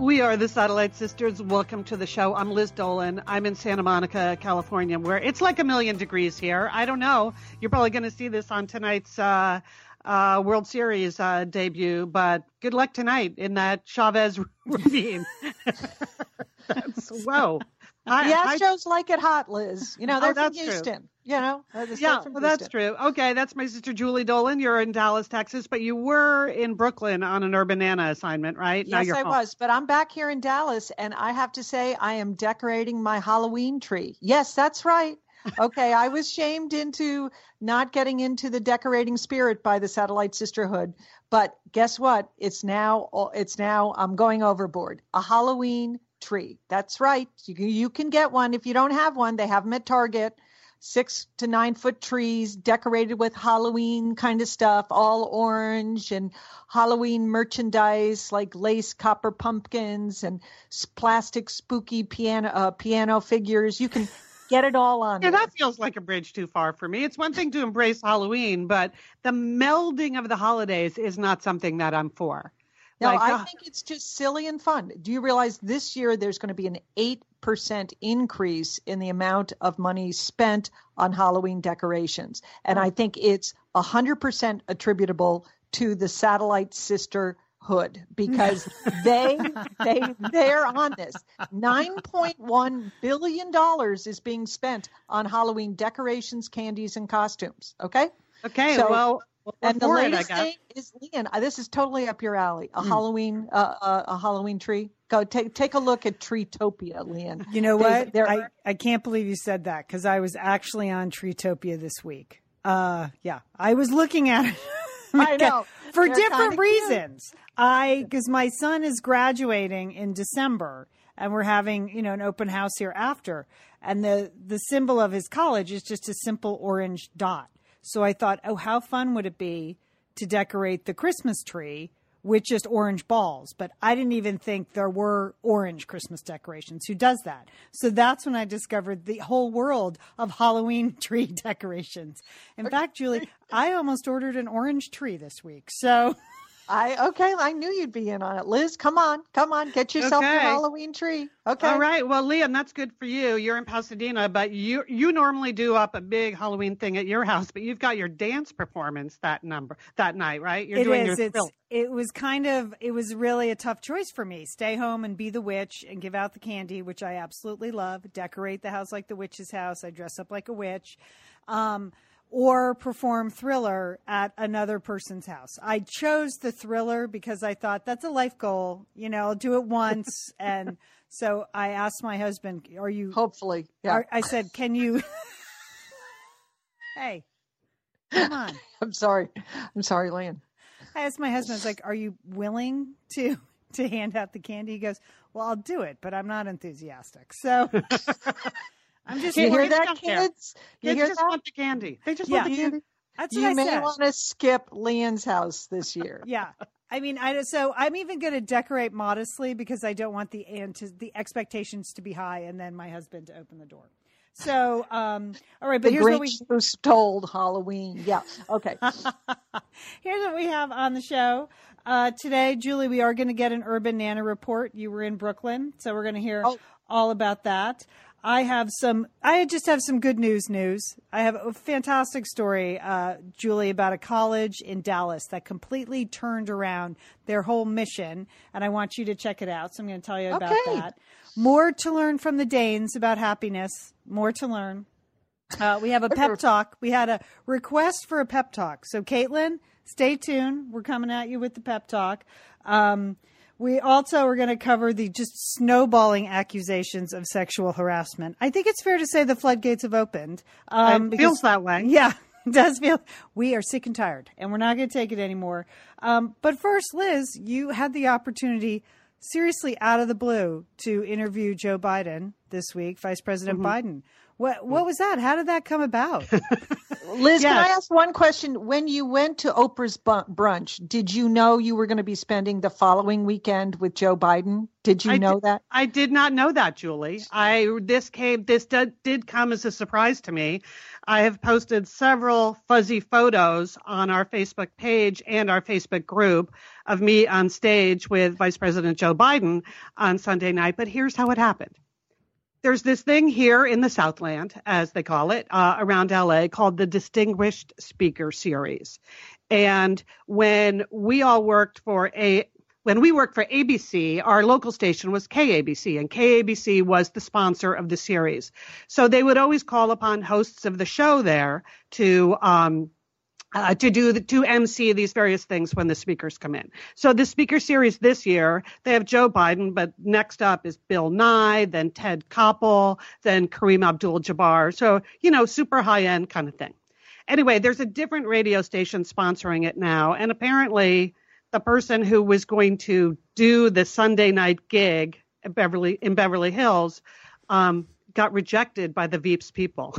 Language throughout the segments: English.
We are the Satellite Sisters. Welcome to the show. I'm Liz Dolan. I'm in Santa Monica, California, where it's like 1,000,000 degrees here. I don't know. You're probably going to see this on tonight's World Series debut, but good luck tonight in that Chavez ravine. Whoa. The Astros like it hot, Liz. You know, they're from Houston. True. You know, that's true. Okay, that's my sister Julie Dolan. You're in Dallas, Texas, but you were in Brooklyn on an Urbana assignment, right? Yes, I was, but I'm back here in Dallas, and I have to say I am decorating my Halloween tree. Yes, that's right. Okay, I was shamed into not getting into the decorating spirit by the Satellite Sisterhood, but guess what? It's now I'm going overboard. A Halloween tree. That's right. You can get one. If you don't have one, they have them at Target. 6 to 9 foot trees decorated with Halloween kind of stuff, all orange, and Halloween merchandise like lace copper pumpkins and plastic spooky piano figures. You can get it all on there. That feels like a bridge too far for me. It's one thing to embrace Halloween, but the melding of the holidays is not something that I'm for. No, I think it's just silly and fun. Do you realize this year there's going to be an 8% increase in the amount of money spent on Halloween decorations? And I think it's 100% attributable to the Satellite Sisterhood because they're on this. $9.1 billion is being spent on Halloween decorations, candies, and costumes. Okay? Okay, so, well, and the latest thing is, Leon, this is totally up your alley. A Halloween tree. Go take a look at Treetopia, Leon. You know what? I can't believe you said that because I was actually on Treetopia this week. I was looking at it. I know. For different reasons. Because my son is graduating in December and we're having, an open house here after. And the symbol of his college is just a simple orange dot. So I thought, how fun would it be to decorate the Christmas tree with just orange balls? But I didn't even think there were orange Christmas decorations. Who does that? So that's when I discovered the whole world of Halloween tree decorations. In fact, Julie, I almost ordered an orange tree this week. So I knew you'd be in on it. Liz, come on, get yourself your Halloween tree. Okay. All right. Well, Liam, that's good for you. You're in Pasadena, but you normally do up a big Halloween thing at your house, but you've got your dance performance that night, right? You're doing your thrill. It was really a tough choice for me. Stay home and be the witch and give out the candy, which I absolutely love. Decorate the house like the witch's house. I dress up like a witch. Or perform Thriller at another person's house. I chose the Thriller because I thought that's a life goal. I'll do it once. And so I asked my husband, are you... Hopefully, yeah. I said, can you... Hey, come on. I'm sorry, Lan. I asked my husband, I was like, are you willing to hand out the candy? He goes, well, I'll do it, but I'm not enthusiastic. So... I'm just you hear that, kids? They just want the candy. They just want the candy. That's what I said. You may want to skip Leon's house this year. Yeah. I mean, so I'm even going to decorate modestly because I don't want the expectations to be high and then my husband to open the door. So, all right, but here's what who stole Halloween. Yeah. Okay. Here's what we have on the show. Today, Julie, we are going to get an Urban Nana report. You were in Brooklyn, so we're going to hear all about that. I just have some good news. I have a fantastic story, Julie, about a college in Dallas that completely turned around their whole mission. And I want you to check it out. So I'm going to tell you about that. More to learn from the Danes about happiness. More to learn. We have a pep talk. We had a request for a pep talk. So Caitlin, stay tuned. We're coming at you with the pep talk. We also are going to cover the just snowballing accusations of sexual harassment. I think it's fair to say the floodgates have opened. It feels that way. Yeah, it does feel. We are sick and tired, and we're not going to take it anymore. But first, Liz, you had the opportunity, seriously out of the blue, to interview Joe Biden this week, Vice President Biden. What was that? How did that come about? Liz, can I ask one question? When you went to Oprah's brunch, did you know you were going to be spending the following weekend with Joe Biden? Did you know that? I did not know that, Julie. This did come as a surprise to me. I have posted several fuzzy photos on our Facebook page and our Facebook group of me on stage with Vice President Joe Biden on Sunday night. But here's how it happened. There's this thing here in the Southland, as they call it, around LA called the Distinguished Speaker Series. And when we worked for ABC, our local station was KABC, and KABC was the sponsor of the series. So they would always call upon hosts of the show there to MC these various things when the speakers come in. So the speaker series this year, they have Joe Biden, but next up is Bill Nye, then Ted Koppel, then Kareem Abdul-Jabbar. So, super high-end kind of thing. Anyway, there's a different radio station sponsoring it now, and apparently the person who was going to do the Sunday night gig in Beverly Hills got rejected by the Veeps people.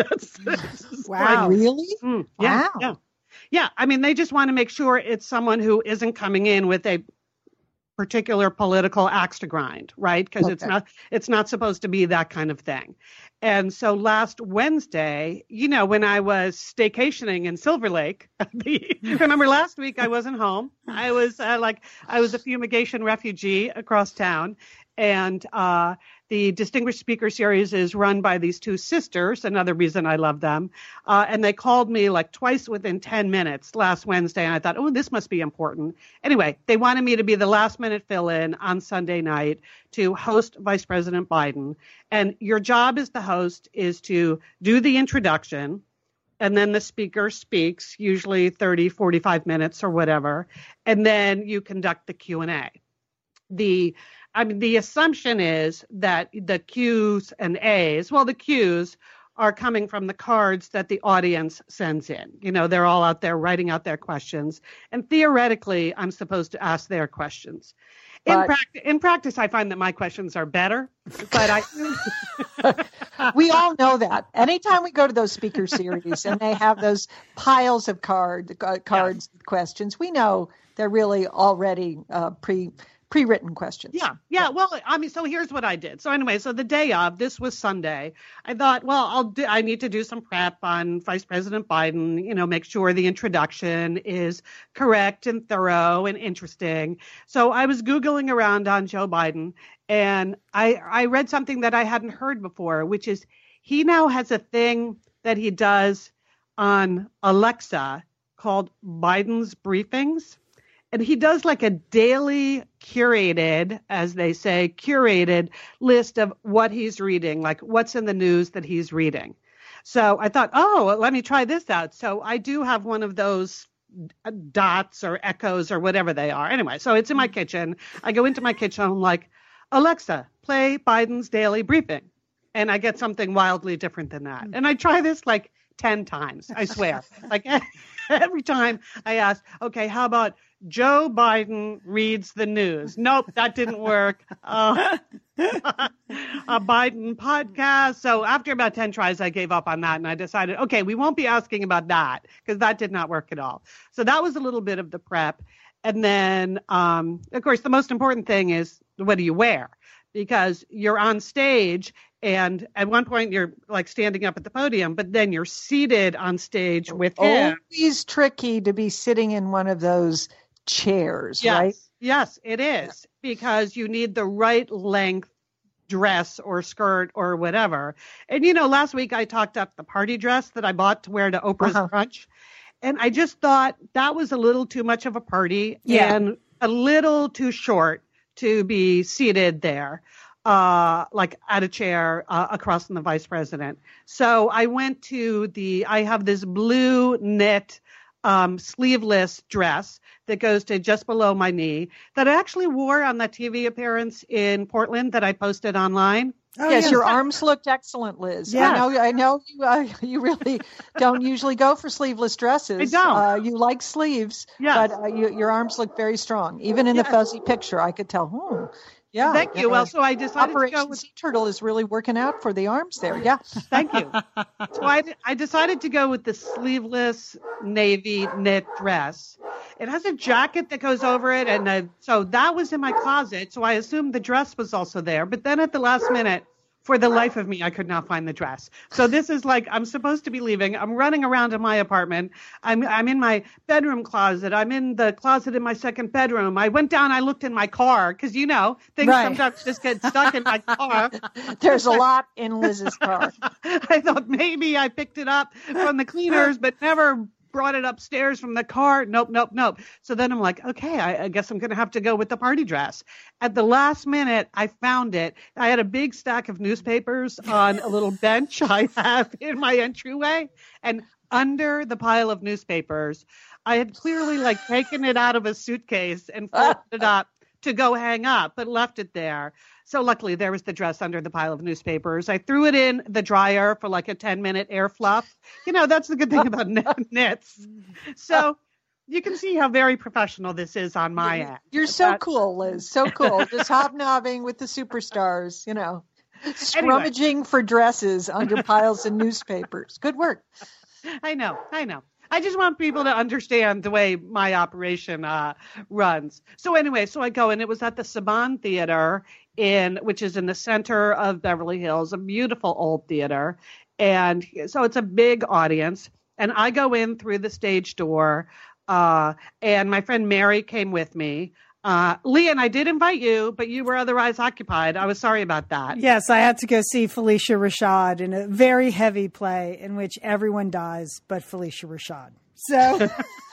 Wow. Really? Yeah, wow. Yeah. I mean, they just want to make sure it's someone who isn't coming in with a particular political axe to grind, right? Because it's not supposed to be that kind of thing. And so last Wednesday, when I was staycationing in Silver Lake, remember last week I wasn't home. I was a fumigation refugee across town. And the Distinguished Speaker Series is run by these two sisters, another reason I love them. And they called me like twice within 10 minutes last Wednesday. And I thought, oh, this must be important. Anyway, they wanted me to be the last minute fill-in on Sunday night to host Vice President Biden. And your job as the host is to do the introduction. And then the speaker speaks, usually 30, 45 minutes or whatever. And then you conduct the Q&A. The assumption is that the Q's and A's, the Q's are coming from the cards that the audience sends in. They're all out there writing out their questions. And theoretically, I'm supposed to ask their questions. In practice, I find that my questions are better, but we all know that. Anytime we go to those speaker series and they have those piles of cards, questions, we know they're really already pre-written questions. Yeah. Well, so here's what I did. So anyway, the day of, this was Sunday, I thought, I need to do some prep on Vice President Biden, make sure the introduction is correct and thorough and interesting. So I was Googling around on Joe Biden, and I read something that I hadn't heard before, which is he now has a thing that he does on Alexa called Biden's Briefings. And he does like a daily curated, as they say, curated list of what he's reading, like what's in the news that he's reading. So I thought, let me try this out. So I do have one of those dots or echoes or whatever they are. Anyway, so it's in my kitchen. I go into my kitchen. I'm like, Alexa, play Biden's daily briefing. And I get something wildly different than that. And I try this like 10 times, I swear. Like every time I ask, okay, how about Joe Biden reads the news? Nope, that didn't work. A Biden podcast. So after about 10 tries, I gave up on that. And I decided, okay, we won't be asking about that because that did not work at all. So that was a little bit of the prep. And then, of course, the most important thing is, what do you wear? Because you're on stage, and at one point you're like standing up at the podium, but then you're seated on stage with him. Always tricky to be sitting in one of those chairs, right? Yes, it is, because you need the right length dress or skirt or whatever. And, last week I talked up the party dress that I bought to wear to Oprah's brunch. And I just thought that was a little too much of a party and a little too short to be seated there, like at a chair across from the vice president. So I went to I have this blue knit sleeveless dress that goes to just below my knee that I actually wore on that TV appearance in Portland that I posted online. Oh, yes, your arms looked excellent, Liz. Yes. I know you really don't usually go for sleeveless dresses. I don't. You like sleeves, but your arms look very strong. Even in the fuzzy picture, I could tell, Yeah. Thank you. Well, so I decided Operation to go with Sea Turtle is really working out for the arms there. Yeah. Thank you. So I decided to go with the sleeveless navy knit dress. It has a jacket that goes over it, and so that was in my closet. So I assumed the dress was also there. But then at the last minute, for the life of me, I could not find the dress. So this is like I'm supposed to be leaving. I'm running around in my apartment. I'm in my bedroom closet. I'm in the closet in my second bedroom. I went down. I looked in my car because things sometimes just get stuck in my car. There's a lot in Liz's car. I thought maybe I picked it up from the cleaners, but never brought it upstairs from the car. Nope. So then I'm like, okay, I guess I'm going to have to go with the party dress. At the last minute, I found it. I had a big stack of newspapers on a little bench I have in my entryway. And under the pile of newspapers, I had clearly taken it out of a suitcase and folded it up to go hang up, but left it there. So luckily there was the dress under the pile of newspapers. I threw it in the dryer for a 10-minute air fluff. That's the good thing about knits. So you can see how very professional this is on my end. You're so cool, Liz. So cool. Just hobnobbing with the superstars, scrummaging for dresses under piles of newspapers. Good work. I know. I just want people to understand the way my operation runs. So anyway, I go, and it was at the Saban Theater, which is in the center of Beverly Hills, a beautiful old theater. And so it's a big audience. And I go in through the stage door, and my friend Mary came with me. Lian, I did invite you, but you were otherwise occupied. I was sorry about that. Yes, I had to go see Felicia Rashad in a very heavy play in which everyone dies but Felicia Rashad. So,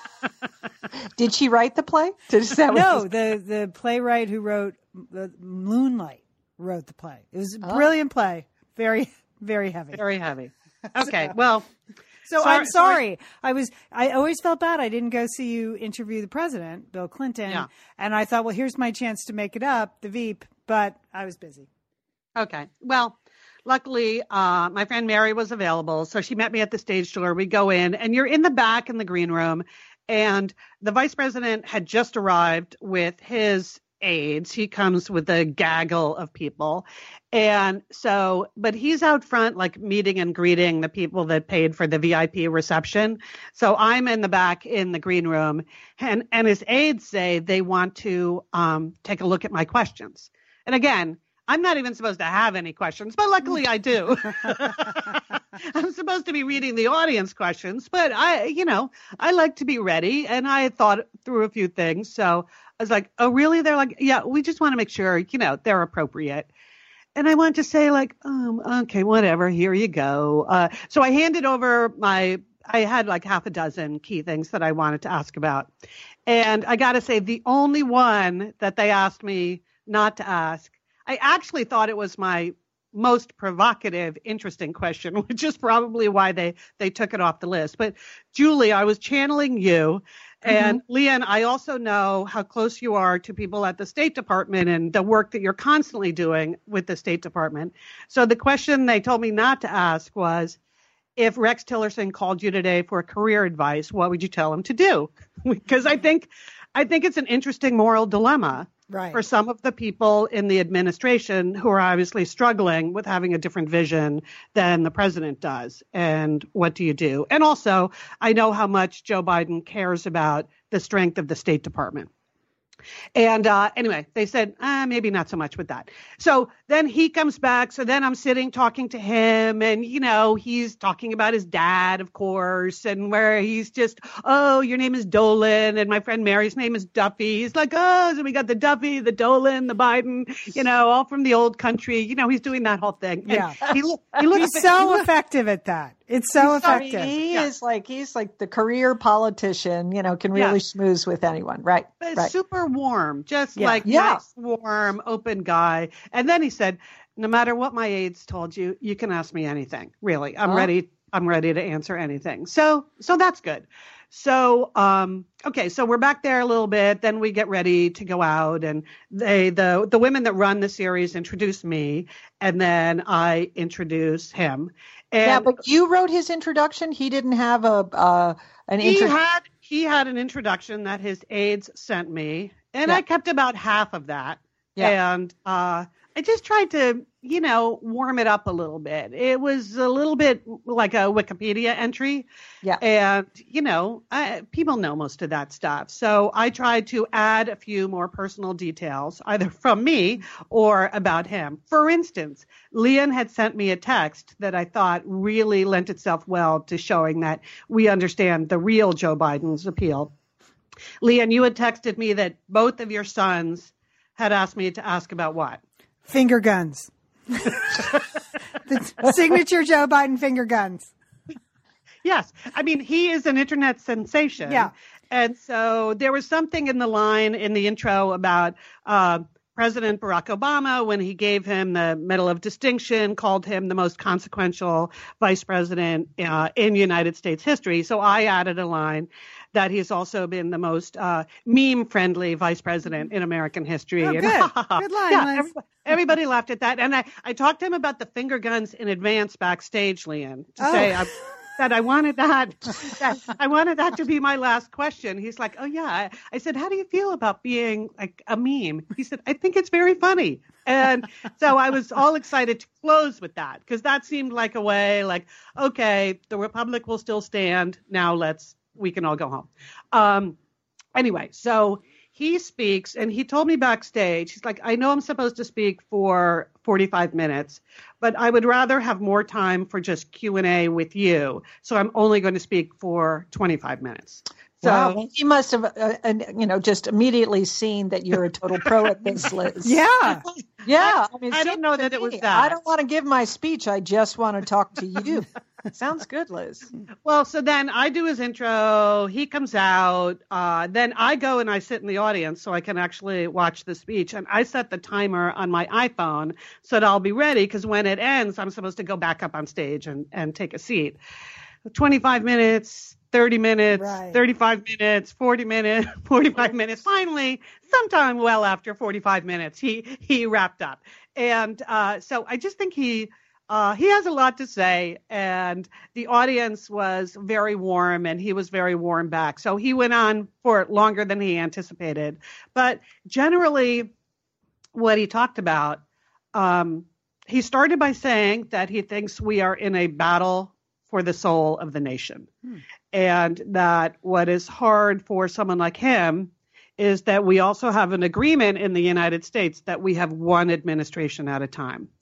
did she write the play? No, the playwright who wrote the Moonlight wrote the play. It was a brilliant play. Very, very heavy. Very heavy. Okay, well. So I'm sorry. I always felt bad. I didn't go see you interview the president, Bill Clinton. Yeah. And I thought, well, here's my chance to make it up, the Veep, but I was busy. Okay. Well, luckily, my friend Mary was available. So she met me at the stage door. We go in, and you're in the back in the green room. And the vice president had just arrived with his aides. He comes with a gaggle of people. And so, but he's out front, meeting and greeting the people that paid for the VIP reception. So I'm in the back in the green room, and his aides say they want to take a look at my questions. And again, I'm not even supposed to have any questions, but luckily I do. I'm supposed to be reading the audience questions, but I like to be ready. And I had thought through a few things. So I was like, oh, really? They're like, yeah, we just want to make sure, they're appropriate. And I wanted to say okay, whatever, here you go. So I handed over I had half a dozen key things that I wanted to ask about. And I got to say, the only one that they asked me not to ask, I actually thought it was my most provocative, interesting question, which is probably why they took it off the list. But Julie, I was channeling you. And Lian, I also know how close you are to people at the State Department and the work that you're constantly doing with the State Department. So the question they told me not to ask was, if Rex Tillerson called you today for career advice, what would you tell him to do? Because I think it's an interesting moral dilemma. Right. For some of the people in the administration who are obviously struggling with having a different vision than the president does. And what do you do? And also, I know how much Joe Biden cares about the strength of the State Department. And anyway, they said, maybe not so much with that. So then he comes back. So then I'm sitting talking to him, and, he's talking about his dad, of course, and where he's just, oh, your name is Dolan, and my friend Mary's name is Duffy. He's like, oh, so we got the Duffy, the Dolan, the Biden, all from the old country. He's doing that whole thing. Yeah. He looks so effective at that. It's so effective. He's like the career politician, can really schmooze with anyone. Right. But right. Super warm, just nice, warm, open guy. And then he said, no matter what my aides told you, you can ask me anything. Really. I'm ready to answer anything. So that's good. So, okay. So we're back there a little bit. Then we get ready to go out, and the women that run the series introduce me, and then I introduce him. And but you wrote his introduction. He didn't have an introduction. He had an introduction that his aides sent me, and I kept about half of that. Yeah. And I just tried to, warm it up a little bit. It was a little bit like a Wikipedia entry. Yeah. And, people know most of that stuff. So I tried to add a few more personal details, either from me or about him. For instance, Leon had sent me a text that I thought really lent itself well to showing that we understand the real Joe Biden's appeal. Leon, you had texted me that both of your sons had asked me to ask about what? Finger guns. The signature Joe Biden finger guns. Yes. I mean, he is an internet sensation. Yeah. And so there was something in the line in the intro about President Barack Obama, when he gave him the Medal of Distinction, called him the most consequential vice president in United States history. So I added a line that he's also been the most meme-friendly vice president in American history. Oh, good. Good line, yeah, Liz. everybody laughed at that. And I talked to him about the finger guns in advance backstage, Leanne, to say that I wanted that to be my last question. He's like, oh, yeah. I said, how do you feel about being like a meme? He said, I think it's very funny. And so I was all excited to close with that, because that seemed like a way like, okay, the Republic will still stand. Now we can all go home. Anyway, so he speaks, and he told me backstage, he's like, I know I'm supposed to speak for 45 minutes, but I would rather have more time for just Q&A with you. So I'm only going to speak for 25 minutes. So wow. He must have, just immediately seen that you're a total pro at this, Liz. Yeah. Yeah. I don't know that it was that. I don't want to give my speech. I just want to talk to you. Sounds good, Liz. Well, so then I do his intro. He comes out. Then I go and I sit in the audience so I can actually watch the speech. And I set the timer on my iPhone so that I'll be ready, because when it ends, I'm supposed to go back up on stage and take a seat. 25 minutes. 30 minutes, right. 35 minutes, 40 minutes, 45 minutes. Finally, sometime well after 45 minutes, he wrapped up. And so I just think he has a lot to say, and the audience was very warm, and he was very warm back. So he went on for longer than he anticipated. But generally, what he talked about, he started by saying that he thinks we are in a battle for the soul of the nation. And that what is hard for someone like him is that we also have an agreement in the United States that we have one administration at a time.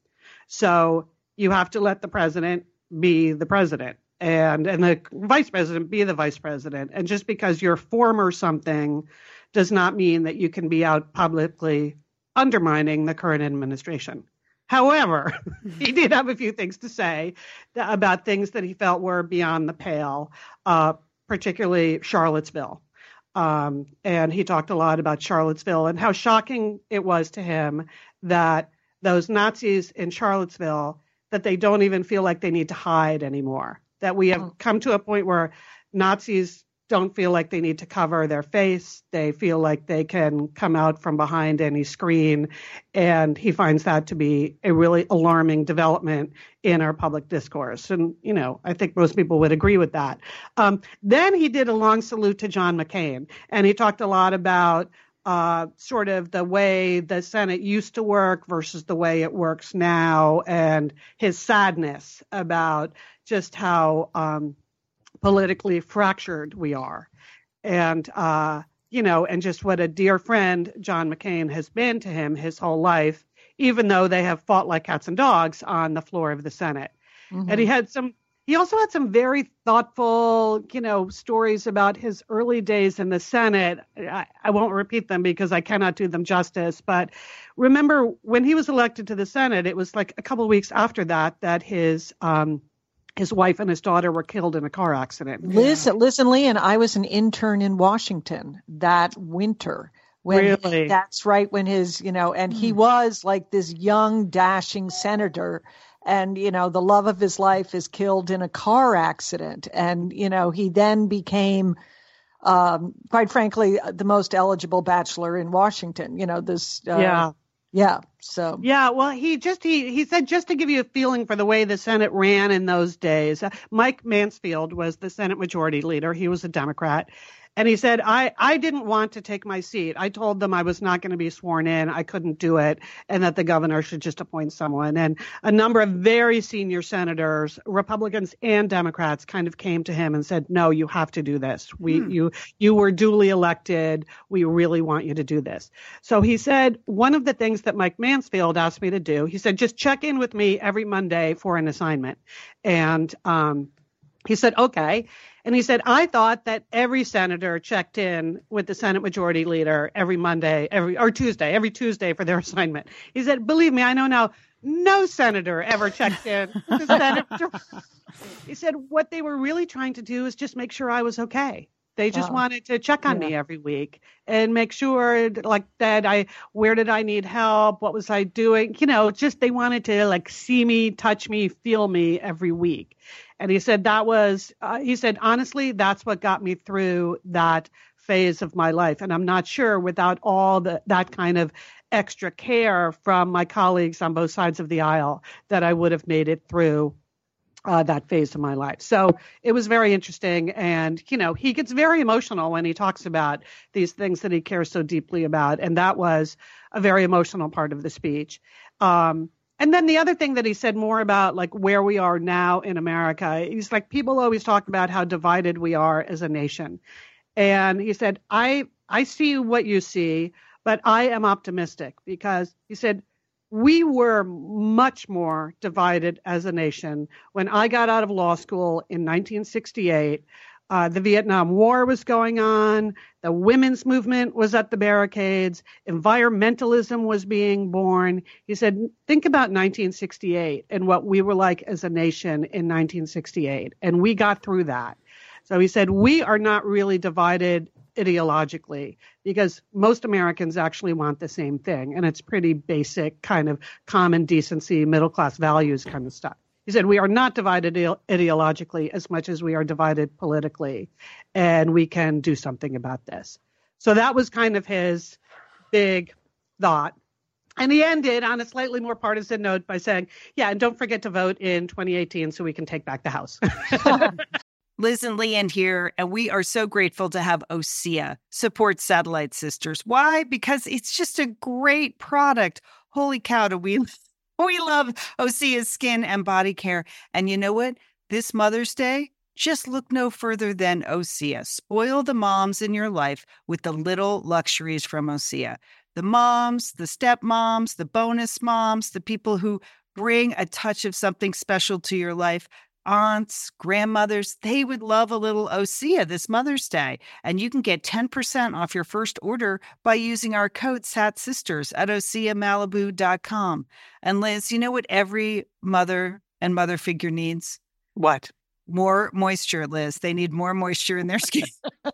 So you have to let the president be the president and the vice president be the vice president. And just because you're former something does not mean that you can be out publicly undermining the current administration. However, he did have a few things to say about things that he felt were beyond the pale, particularly Charlottesville. And he talked a lot about Charlottesville and how shocking it was to him that those Nazis in Charlottesville, that they don't even feel like they need to hide anymore, that we have come to a point where Nazis don't feel like they need to cover their face. They feel like they can come out from behind any screen. And he finds that to be a really alarming development in our public discourse. And, I think most people would agree with that. Then he did a long salute to John McCain. And he talked a lot about sort of the way the Senate used to work versus the way it works now, and his sadness about just how politically fractured we are. And, and just what a dear friend John McCain has been to him his whole life, even though they have fought like cats and dogs on the floor of the Senate. Mm-hmm. And he also had some very thoughtful, stories about his early days in the Senate. I won't repeat them because I cannot do them justice. But remember, when he was elected to the Senate, it was like a couple of weeks after that his wife and his daughter were killed in a car accident. Listen, Lee, and I was an intern in Washington that winter. Really? That's right. When his, and he was like this young, dashing senator. And, the love of his life is killed in a car accident. And, he then became, quite frankly, the most eligible bachelor in Washington. Yeah. So. Yeah. Well, he said, just to give you a feeling for the way the Senate ran in those days, Mike Mansfield was the Senate Majority Leader. He was a Democrat. And he said, I didn't want to take my seat. I told them I was not going to be sworn in. I couldn't do it, and that the governor should just appoint someone. And a number of very senior senators, Republicans and Democrats, kind of came to him and said, no, you have to do this. You were duly elected. We really want you to do this. So he said, one of the things that Mike Mansfield asked me to do, he said, just check in with me every Monday for an assignment. And he said, okay. And he said, I thought that every senator checked in with the Senate Majority Leader every Monday, every Tuesday for their assignment. He said, believe me, I know now, no senator ever checked in with the Senate. He said, what they were really trying to do is just make sure I was okay. They just wanted to check on me every week and make sure, like, that where did I need help? What was I doing? Just they wanted to, like, see me, touch me, feel me every week. And he said honestly, that's what got me through that phase of my life. And I'm not sure without all that kind of extra care from my colleagues on both sides of the aisle that I would have made it through that phase of my life. So it was very interesting. And, he gets very emotional when he talks about these things that he cares so deeply about. And that was a very emotional part of the speech. And then the other thing that he said more about, like, where we are now in America, he's like, people always talk about how divided we are as a nation. And he said, I see what you see, but I am optimistic, because he said, we were much more divided as a nation when I got out of law school in 1968. The Vietnam War was going on. The women's movement was at the barricades. Environmentalism was being born. He said, think about 1968 and what we were like as a nation in 1968. And we got through that. So he said, we are not really divided ideologically, because most Americans actually want the same thing. And it's pretty basic kind of common decency, middle-class values kind of stuff. He said, we are not divided ideologically as much as we are divided politically, and we can do something about this. So that was kind of his big thought. And he ended on a slightly more partisan note by saying, yeah, and don't forget to vote in 2018 so we can take back the House. Liz and Leanne here, and we are so grateful to have OSEA support Satellite Sisters. Why? Because it's just a great product. Holy cow, do we love OSEA's skin and body care. And you know what? This Mother's Day, just look no further than OSEA. Spoil the moms in your life with the little luxuries from OSEA. The moms, the stepmoms, the bonus moms, the people who bring a touch of something special to your life. Aunts, grandmothers, they would love a little OSEA this Mother's Day. And you can get 10% off your first order by using our code SATSisters at OSEAMalibu.com. And Liz, you know what every mother and mother figure needs? What? More moisture, Liz. They need more moisture in their skin.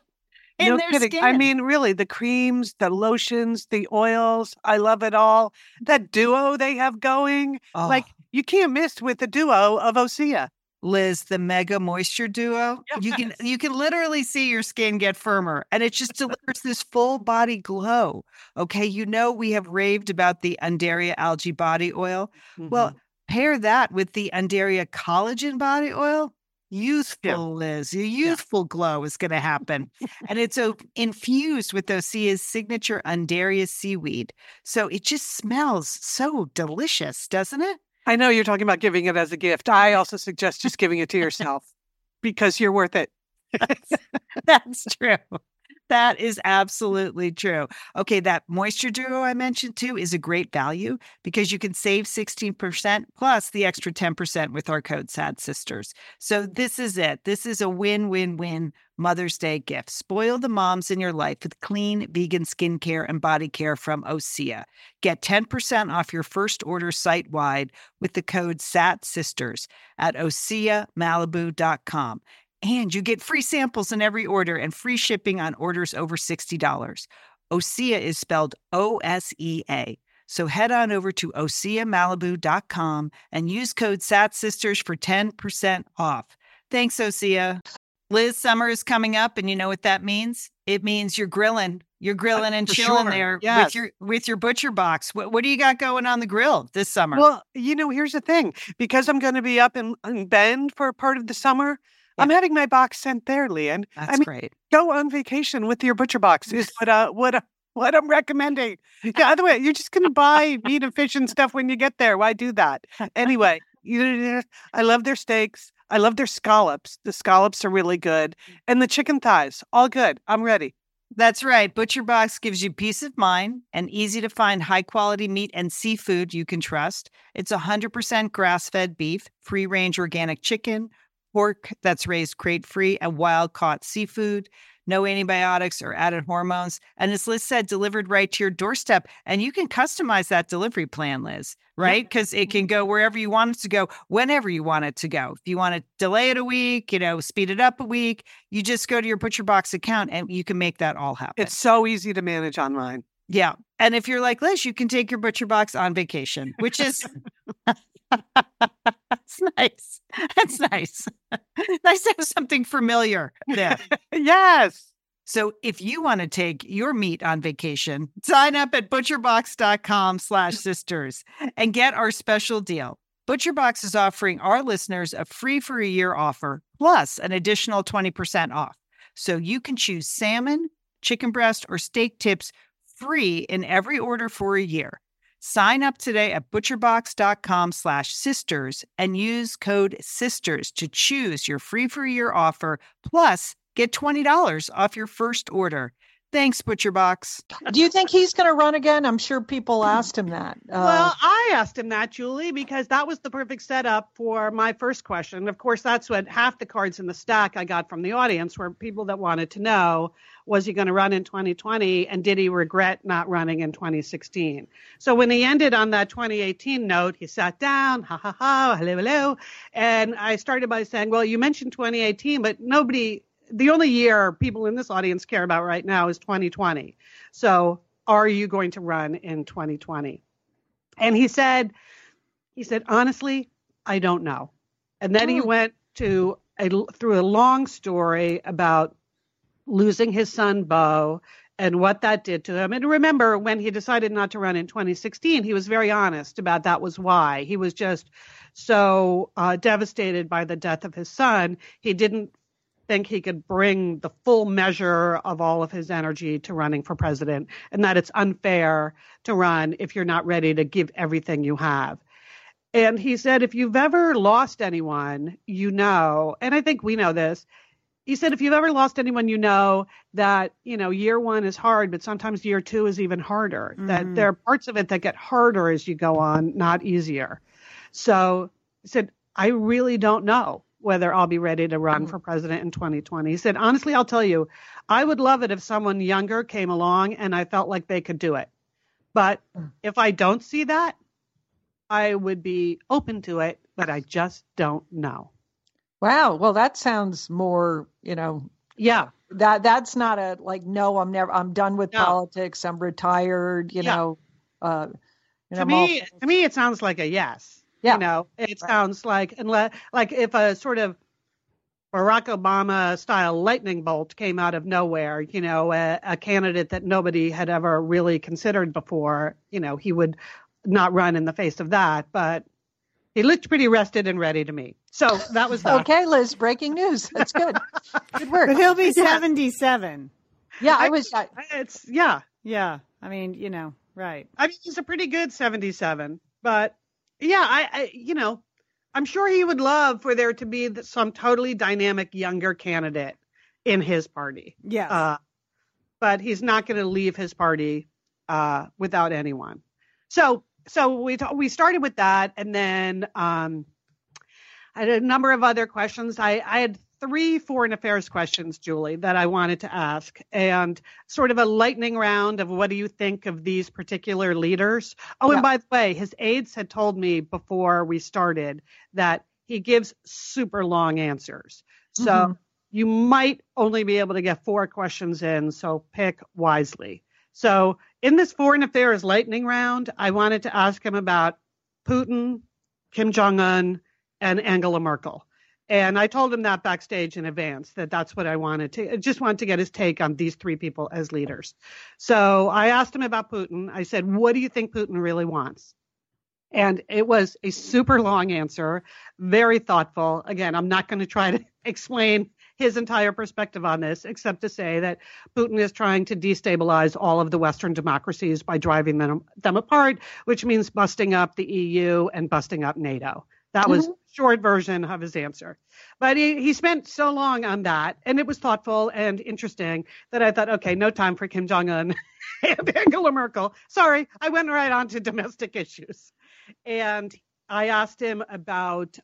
No kidding. Skin. I mean, really, the creams, the lotions, the oils, I love it all. That duo they have going, like, you can't miss with the duo of OSEA. Liz, the Mega Moisture Duo. Yes. You can literally see your skin get firmer, and it just delivers this full body glow. Okay, we have raved about the Undaria Algae Body Oil. Mm-hmm. Well, pair that with the Undaria Collagen Body Oil. Youthful, Liz. Your youthful glow is going to happen. And it's infused with OSEA's signature Undaria seaweed. So it just smells so delicious, doesn't it? I know you're talking about giving it as a gift. I also suggest just giving it to yourself because you're worth it. That's true. That is absolutely true. Okay, that Moisture Duo I mentioned too is a great value because you can save 16% plus the extra 10% with our code SADSisters. So this is it. This is a win-win-win Mother's Day gift. Spoil the moms in your life with clean vegan skincare and body care from OSEA. Get 10% off your first order site-wide with the code SATSisters at OSEAMalibu.com. And you get free samples in every order and free shipping on orders over $60. OSEA is spelled O-S-E-A. So head on over to OSEAMalibu.com and use code SATSisters for 10% off. Thanks, OSEA. Liz, summer is coming up, and you know what that means? It means you're grilling. You're grilling and chilling there with your butcher box. What do you got going on the grill this summer? Well, here's the thing. Because I'm going to be up in Bend for part of the summer, I'm having my box sent there, Lian. That's great. Go on vacation with your butcher box is what I'm recommending. Yeah, other way, you're just going to buy meat and fish and stuff when you get there. Why do that? Anyway, I love their steaks. I love their scallops. The scallops are really good. And the chicken thighs, all good. I'm ready. That's right. ButcherBox gives you peace of mind and easy to find high quality meat and seafood you can trust. It's 100% grass fed beef, free range organic chicken, pork that's raised crate free, and wild caught seafood. No antibiotics or added hormones. And as Liz said, delivered right to your doorstep. And you can customize that delivery plan, Liz, right? Because it can go wherever you want it to go, whenever you want it to go. If you want to delay it a week, speed it up a week, you just go to your ButcherBox account and you can make that all happen. It's so easy to manage online. Yeah. And if you're like Liz, you can take your ButcherBox on vacation, which is... That's nice. That's nice. Nice to have something familiar there. Yes. So if you want to take your meat on vacation, sign up at butcherbox.com/sisters and get our special deal. ButcherBox is offering our listeners a free for a year offer plus an additional 20% off. So you can choose salmon, chicken breast, or steak tips free in every order for a year. Sign up today at butcherbox.com/sisters and use code SISTERS to choose your free for a year offer, plus get $20 off your first order. Thanks, ButcherBox. Do you think he's going to run again? I'm sure people asked him that. Well, I asked him that, Julie, because that was the perfect setup for my first question. Of course, that's what half the cards in the stack I got from the audience were people that wanted to know, was he going to run in 2020 and did he regret not running in 2016? So when he ended on that 2018 note, he sat down, hello, hello. And I started by saying, well, you mentioned 2018, but the only year people in this audience care about right now is 2020. So are you going to run in 2020? And he said, honestly, I don't know. And then he went through a long story about losing his son, Bo, and what that did to him. And remember, when he decided not to run in 2016, he was very honest about that was why. He was just so devastated by the death of his son. He didn't think he could bring the full measure of all of his energy to running for president, and that it's unfair to run if you're not ready to give everything you have. And he said, if you've ever lost anyone, and I think we know this, he said, if you've ever lost anyone, that, year one is hard, but sometimes year two is even harder, that there are parts of it that get harder as you go on, not easier. So he said, I really don't know whether I'll be ready to run for president in 2020. He said, honestly, I'll tell you, I would love it if someone younger came along and I felt like they could do it. But if I don't see that, I would be open to it, but I just don't know. Wow. Well, that sounds more, Yeah. That's not no, I'm done with politics. I'm retired, To me, it sounds like a yes. Yeah. It sounds like if a sort of Barack Obama style lightning bolt came out of nowhere, a candidate that nobody had ever really considered before, he would not run in the face of that. But he looked pretty rested and ready to me. So that was that. Okay, Liz, breaking news. That's good. Good work. But he'll be 77. Yeah, Yeah. I mean, right. I mean, he's a pretty good 77, but yeah, I'm sure he would love for there to be some totally dynamic younger candidate in his party. Yes. But he's not going to leave his party without anyone. So we started with that, and then I had a number of other questions. I had 3 foreign affairs questions, Julie, that I wanted to ask, and sort of a lightning round of what do you think of these particular leaders? Oh, and by the way, his aides had told me before we started that he gives super long answers. So you might only be able to get 4 questions in, so pick wisely. So in this foreign affairs lightning round, I wanted to ask him about Putin, Kim Jong-un, and Angela Merkel. And I told him that backstage in advance, that's what I just wanted to get his take on these 3 people as leaders. So I asked him about Putin. I said, what do you think Putin really wants? And it was a super long answer, very thoughtful. Again, I'm not going to try to explain his entire perspective on this, except to say that Putin is trying to destabilize all of the Western democracies by driving them apart, which means busting up the EU and busting up NATO. That was short version of his answer. But he spent so long on that, and it was thoughtful and interesting that I thought, okay, no time for Kim Jong-un and Angela Merkel. Sorry, I went right on to domestic issues. And I asked him about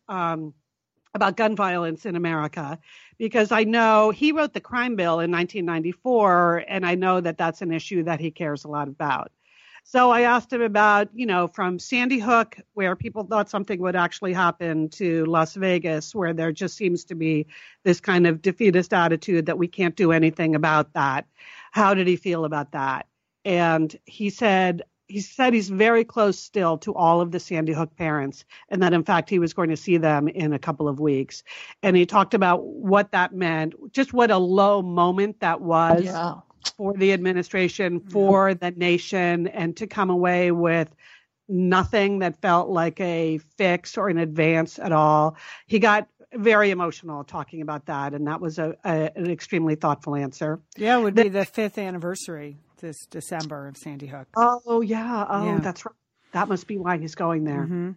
gun violence in America, because I know he wrote the crime bill in 1994, and I know that that's an issue that he cares a lot about. So I asked him about, from Sandy Hook, where people thought something would actually happen, to Las Vegas, where there just seems to be this kind of defeatist attitude that we can't do anything about that. How did he feel about that? And he said he's very close still to all of the Sandy Hook parents, and that in fact he was going to see them in a couple of weeks. And he talked about what that meant, just what a low moment that was for the administration, for the nation, and to come away with nothing that felt like a fix or an advance at all. He got very emotional talking about that, and that was an extremely thoughtful answer. Yeah, it would be the 5th anniversary this December of Sandy Hook. Oh, yeah. Oh, yeah. That's right. That must be why he's going there. Mm-hmm.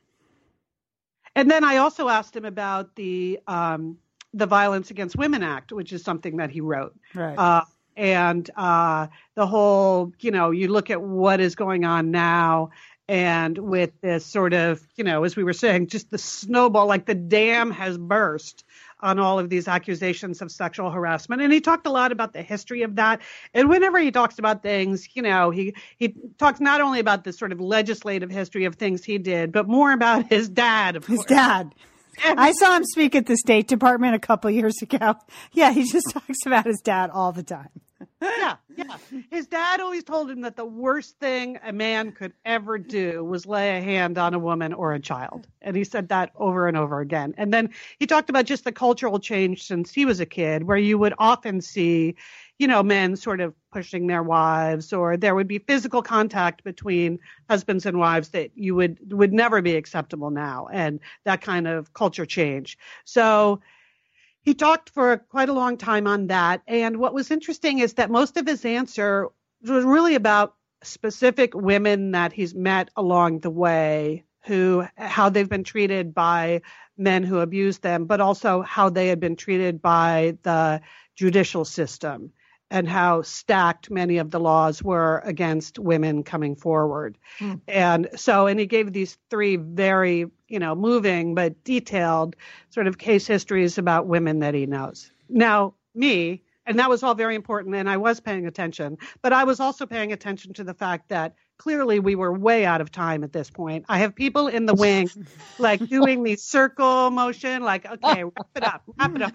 And then I also asked him about the Violence Against Women Act, which is something that he wrote. Right. And the whole, you look at what is going on now, and with this sort of, as we were saying, just the snowball, like the dam has burst on all of these accusations of sexual harassment. And he talked a lot about the history of that. And whenever he talks about things, he talks not only about the sort of legislative history of things he did, but more about his dad, of course. His dad. I saw him speak at the State Department a couple years ago. Yeah, he just talks about his dad all the time. Yeah. His dad always told him that the worst thing a man could ever do was lay a hand on a woman or a child. And he said that over and over again. And then he talked about just the cultural change since he was a kid, where you would often see, men sort of pushing their wives, or there would be physical contact between husbands and wives that you would never be acceptable now, and that kind of culture change. So he talked for quite a long time on that. And what was interesting is that most of his answer was really about specific women that he's met along the way, how they've been treated by men who abused them, but also how they had been treated by the judicial system, and how stacked many of the laws were against women coming forward. And he gave these 3 very, moving but detailed sort of case histories about women that he knows. Now, me, and that was all very important, and I was paying attention, but I was also paying attention to the fact that clearly we were way out of time at this point. I have people in the wing like doing the circle motion, like, okay, wrap it up.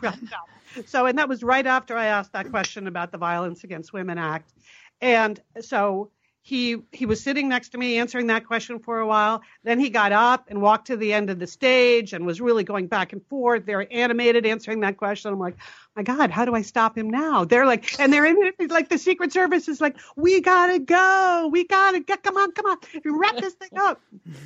So, and that was right after I asked that question about the Violence Against Women Act. And so he was sitting next to me answering that question for a while. Then he got up and walked to the end of the stage and was really going back and forth, very animated, answering that question. I'm like, my God, how do I stop him now? They're like, and they're in it, like the Secret Service is like, we gotta go, come on, wrap this thing up.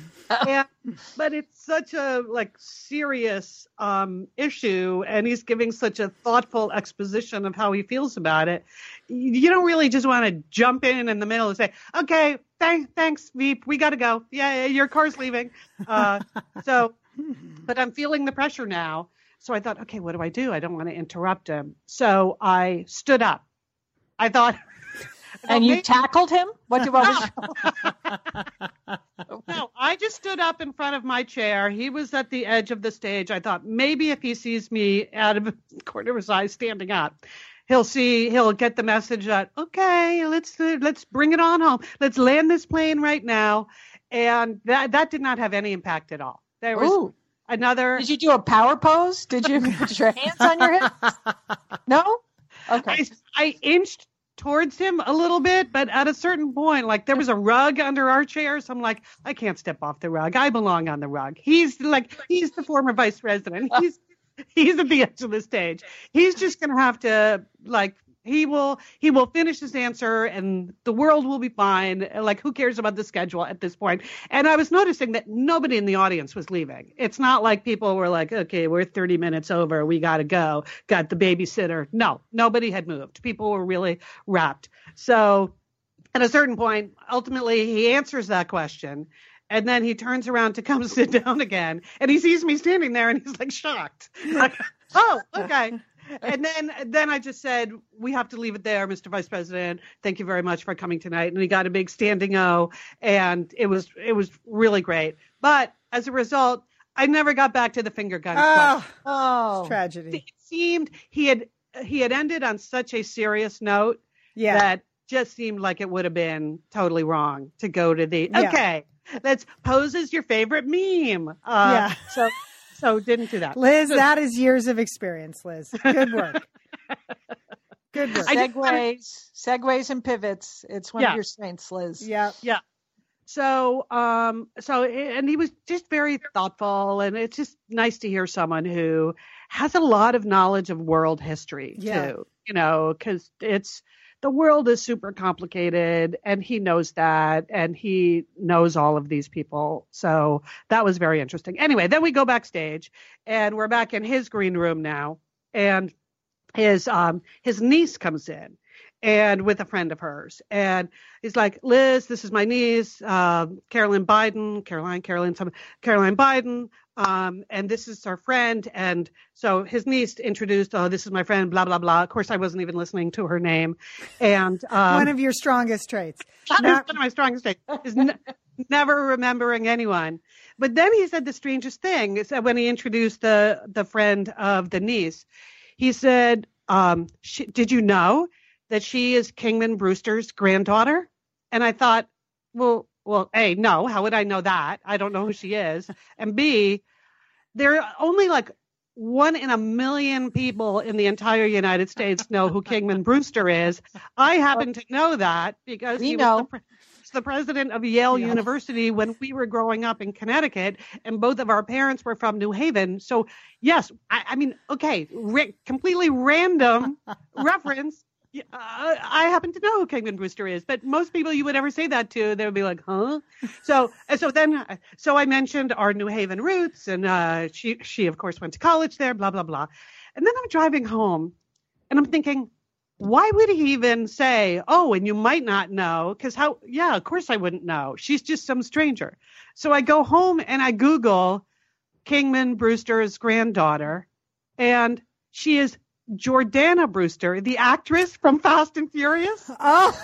But it's such a serious issue, and he's giving such a thoughtful exposition of how he feels about it. You don't really just want to jump in the middle and say, okay, thanks, Veep, we gotta go. Yeah, your car's leaving. But I'm feeling the pressure now. So I thought, okay, what do? I don't want to interrupt him. So I stood up. I thought. And you tackled him? What do I No, I just stood up in front of my chair. He was at the edge of the stage. I thought maybe if he sees me out of the corner of his eye standing up, he'll get the message that, okay, let's bring it on home. Let's land this plane right now. And that did not have any impact at all. There was another. Did you do a power pose? Did you put your hands on your hips? No? Okay. I inched towards him a little bit, but at a certain point, there was a rug under our chairs. I'm like, I can't step off the rug. I belong on the rug. He's the former vice president. He's at the edge of the stage. He's just going to have to He will finish his answer and the world will be fine. Like, who cares about the schedule at this point? And I was noticing that nobody in the audience was leaving. It's not like people were like, okay, we're 30 minutes over. We got to go. Got the babysitter. No, nobody had moved. People were really wrapped. So at a certain point, ultimately, he answers that question. And then he turns around to come sit down again. And he sees me standing there and he's like shocked. Like, oh, okay. And then I just said, we have to leave it there, Mr. Vice President. Thank you very much for coming tonight. And he got a big standing O, and it was really great. But as a result, I never got back to the finger gun. Oh, tragedy. It seemed he had ended on such a serious note that just seemed like it would have been totally wrong to go to the, okay, let's pose as your favorite meme. So didn't do that. Liz, that is years of experience, Liz. Good work. Good work. Segues and pivots. It's one of your strengths, Liz. Yeah. Yeah. So and he was just very thoughtful, and it's just nice to hear someone who has a lot of knowledge of world history too, because the world is super complicated, and he knows that, and he knows all of these people. So that was very interesting. Anyway, then we go backstage, and we're back in his green room now, and his niece comes in, and with a friend of hers, and he's like, Liz, this is my niece, Caroline Biden, and this is our friend. And so his niece introduced, oh, this is my friend, blah, blah, blah. Of course, I wasn't even listening to her name. And one of your strongest traits. One of my strongest traits is never remembering anyone. But then he said the strangest thing is that when he introduced the friend of the niece, he said, did you know that she is Kingman Brewster's granddaughter? And I thought, well, A, no, how would I know that? I don't know who she is. And B, there are only like 1 in a million people in the entire United States know who Kingman Brewster is. I happen to know that because he was the president of Yale University when we were growing up in Connecticut, and both of our parents were from New Haven. So, yes, I mean, okay, completely random reference. I happen to know who Kingman Brewster is, but most people you would ever say that to, they would be like, huh? So I mentioned our New Haven roots, and she of course went to college there, blah, blah, blah. And then I'm driving home, and I'm thinking, why would he even say, oh, and you might not know? Because of course I wouldn't know. She's just some stranger. So I go home and I Google Kingman Brewster's granddaughter, and she is Jordana Brewster, the actress from Fast and Furious. Oh.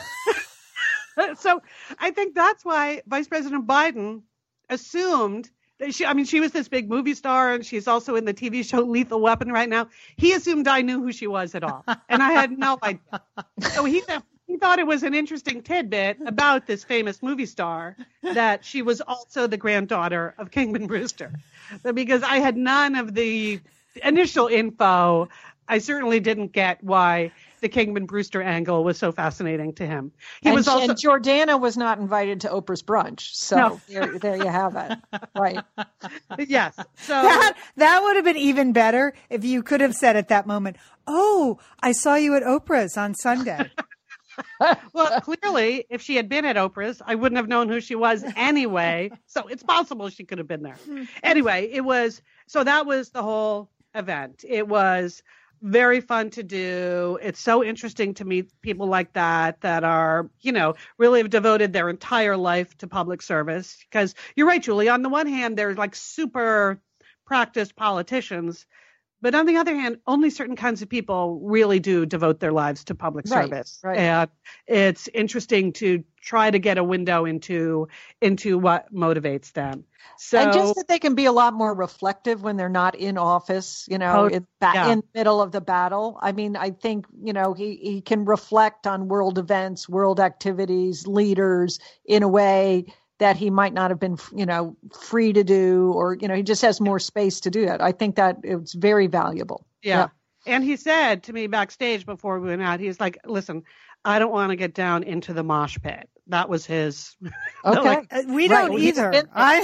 So I think that's why Vice President Biden assumed that she was this big movie star, and she's also in the TV show Lethal Weapon right now. He assumed I knew who she was at all, and I had no idea. So he thought it was an interesting tidbit about this famous movie star that she was also the granddaughter of Kingman Brewster. But because I had none of the initial info, I certainly didn't get why the Kingman Brewster angle was so fascinating to him. And Jordana was not invited to Oprah's brunch. So there you have it. Right. Yes. So that would have been even better if you could have said at that moment, oh, I saw you at Oprah's on Sunday. Well, clearly, if she had been at Oprah's, I wouldn't have known who she was anyway. So it's possible she could have been there. Anyway, that was the whole event. It was very fun to do. It's so interesting to meet people like that are, really have devoted their entire life to public service. Because you're right, Julie. On the one hand, they're like super practiced politicians. But on the other hand, only certain kinds of people really do devote their lives to public service. Right. And it's interesting to try to get a window into what motivates them. And just that they can be a lot more reflective when they're not in office, in the middle of the battle. I mean, I think, he can reflect on world events, world activities, leaders in a way that he might not have been, free to do, or, he just has more space to do that. I think that it's very valuable. Yeah. And he said to me backstage before we went out, he's like, listen, I don't want to get down into the mosh pit. That was his. Okay. We don't either.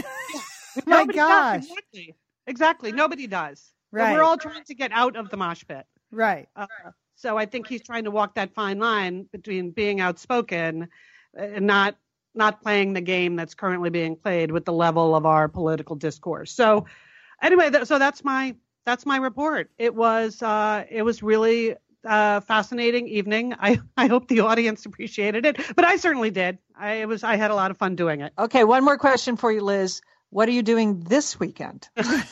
My gosh. Exactly. Nobody does. Right. We're all trying to get out of the mosh pit. Right. So I think he's trying to walk that fine line between being outspoken and not playing the game that's currently being played with the level of our political discourse. So anyway, so that's my report. It was really fascinating evening. I hope the audience appreciated it, but I certainly did. I had a lot of fun doing it. Okay, one more question for you, Liz. What are you doing this weekend?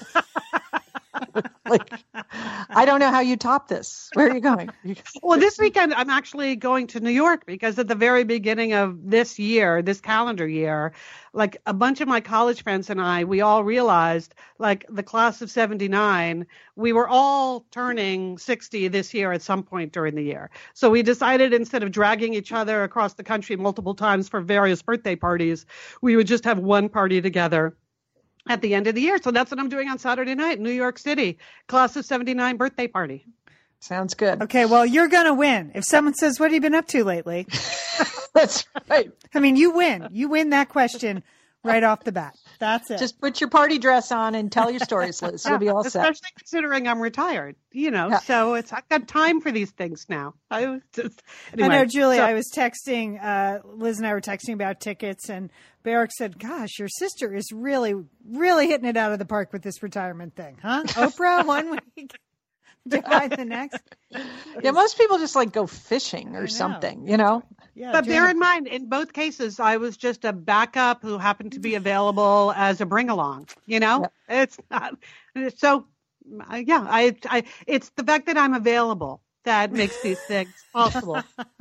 I don't know how you top this. Where are you going? Well, this weekend I'm actually going to New York because at the very beginning of this year, this calendar year, like a bunch of my college friends and I, we all realized, like the class of 79, we were all turning 60 this year at some point during the year. So we decided instead of dragging each other across the country multiple times for various birthday parties, we would just have one party together at the end of the year. So that's what I'm doing on Saturday night in New York City, class of 79 birthday party. Sounds good. Okay, well, you're going to win. If someone says, what have you been up to lately? That's right. I mean, you win. You win that question right off the bat. That's it. Just put your party dress on and tell your stories, Liz. You'll be all set. Especially considering I'm retired, so I've got time for these things now. Anyway. I know, Julie, I was texting, Liz and I were texting about tickets, and Barrick said, gosh, your sister is really, really hitting it out of the park with this retirement thing, huh? Oprah one week, Dubai the next. Yeah, most people just like go fishing or something, Yeah, but bear in mind, in both cases, I was just a backup who happened to be available as a bring-along. It's not so. Yeah, it's the fact that I'm available that makes these things possible.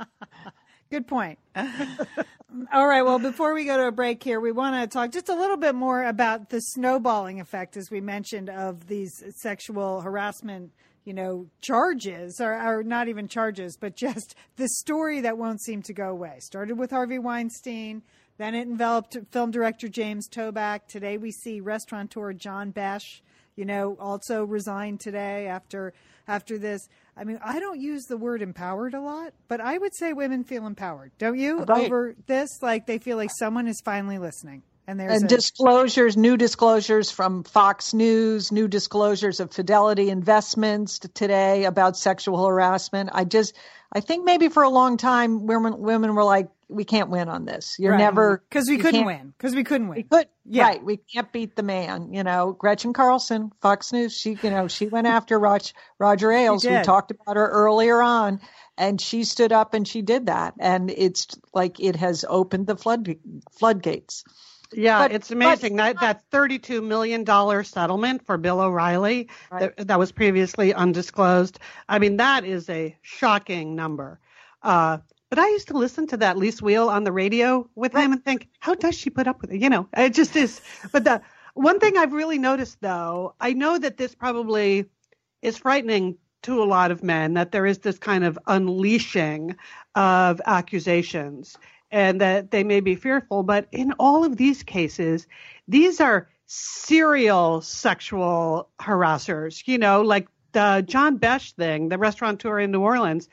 Good point. All right. Well, before we go to a break here, we want to talk just a little bit more about the snowballing effect, as we mentioned, of these sexual harassment charges, or not even charges, but just the story that won't seem to go away. Started with Harvey Weinstein, then it enveloped film director James Toback. Today we see restaurateur John Besh, also resigned today after this. I mean, I don't use the word empowered a lot, but I would say women feel empowered, don't you? Right. Over this, like they feel like someone is finally listening. And disclosures, new disclosures from Fox News, new disclosures of Fidelity Investments today about sexual harassment. I think maybe for a long time, women were like, we can't win on this. Because we couldn't win. Right. We can't beat the man. Gretchen Carlson, Fox News, she went after Roger Ailes. We talked about her earlier on. And she stood up and she did that. And it's like it has opened the floodgates. Yeah, it's amazing that $32 million settlement for Bill O'Reilly that was previously undisclosed. I mean, that is a shocking number. But I used to listen to that Lise Wheel on the radio with him and think, how does she put up with it? It just is. But the one thing I've really noticed, though, I know that this probably is frightening to a lot of men, that there is this kind of unleashing of accusations, and that they may be fearful. But in all of these cases, these are serial sexual harassers, like the John Besh thing, the restaurateur in New Orleans.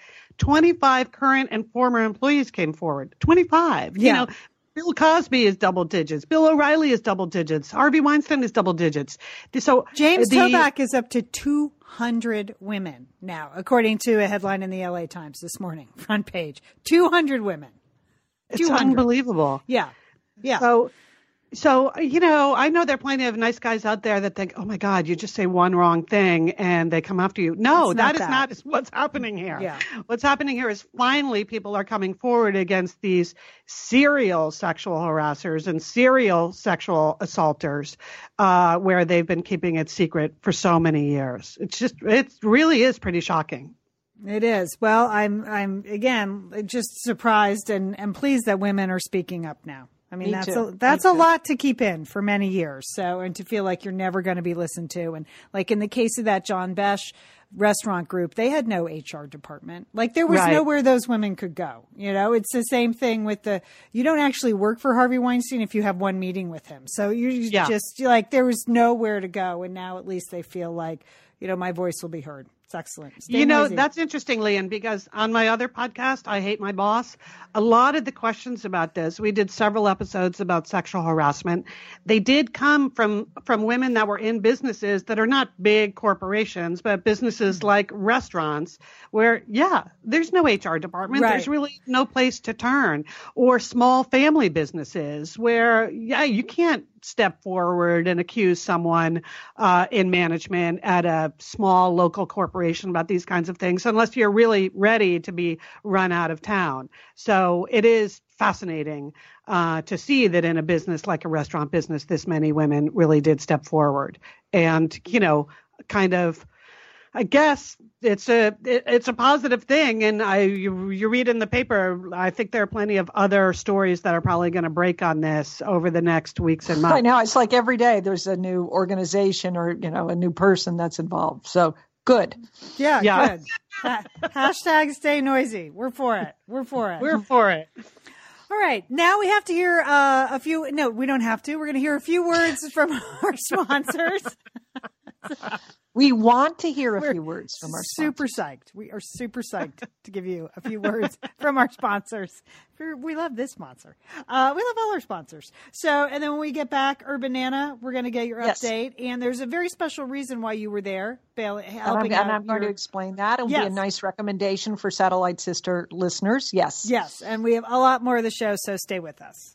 25 current and former employees came forward. 25. Yeah. Bill Cosby is double digits. Bill O'Reilly is double digits. Harvey Weinstein is double digits. So James Toback is up to 200 women now, according to a headline in the LA Times this morning, front page. 200 women. It's unbelievable. Yeah. Yeah. So, I know there are plenty of nice guys out there that think, oh my God, you just say one wrong thing and they come after you. No, that is not what's happening here. Yeah. What's happening here is finally people are coming forward against these serial sexual harassers and serial sexual assaulters, where they've been keeping it secret for so many years. It really is pretty shocking. It is. Well, I'm again just surprised and pleased that women are speaking up now. I mean, that's a lot to keep in for many years. So, and to feel like you're never going to be listened to. And like in the case of that John Besh restaurant group, they had no HR department. Like there was nowhere those women could go. It's the same thing with you don't actually work for Harvey Weinstein if you have one meeting with him. So just like, there was nowhere to go. And now at least they feel like, my voice will be heard. It's excellent. Stay noisy. That's interesting, Lian, because on my other podcast, I Hate My Boss, a lot of the questions about this, we did several episodes about sexual harassment. They did come from women that were in businesses that are not big corporations, but businesses like restaurants where, there's no HR department. Right. There's really no place to turn. Or small family businesses where, you can't step forward and accuse someone in management at a small local corporation about these kinds of things unless you're really ready to be run out of town. So it is fascinating to see that in a business like a restaurant business, this many women really did step forward and, I guess it's a positive thing. And you read in the paper, I think there are plenty of other stories that are probably going to break on this over the next weeks and months. Right now, it's like every day there's a new organization or, a new person that's involved. So good. Yeah. Good. Hashtag stay noisy. We're for it. We're for it. All right. Now we have to hear we don't have to. We're going to hear a few words from our sponsors. We want to hear a few words from our sponsors. Super psyched. We are super psyched to give you a few words from our sponsors. We love this sponsor. We love all our sponsors. So, and then when we get back, Urban Nana, we're going to get your update. And there's a very special reason why you were there, helping out. And I'm going to explain that. It'll be a nice recommendation for Satellite Sister listeners. Yes. Yes. And we have a lot more of the show, so stay with us.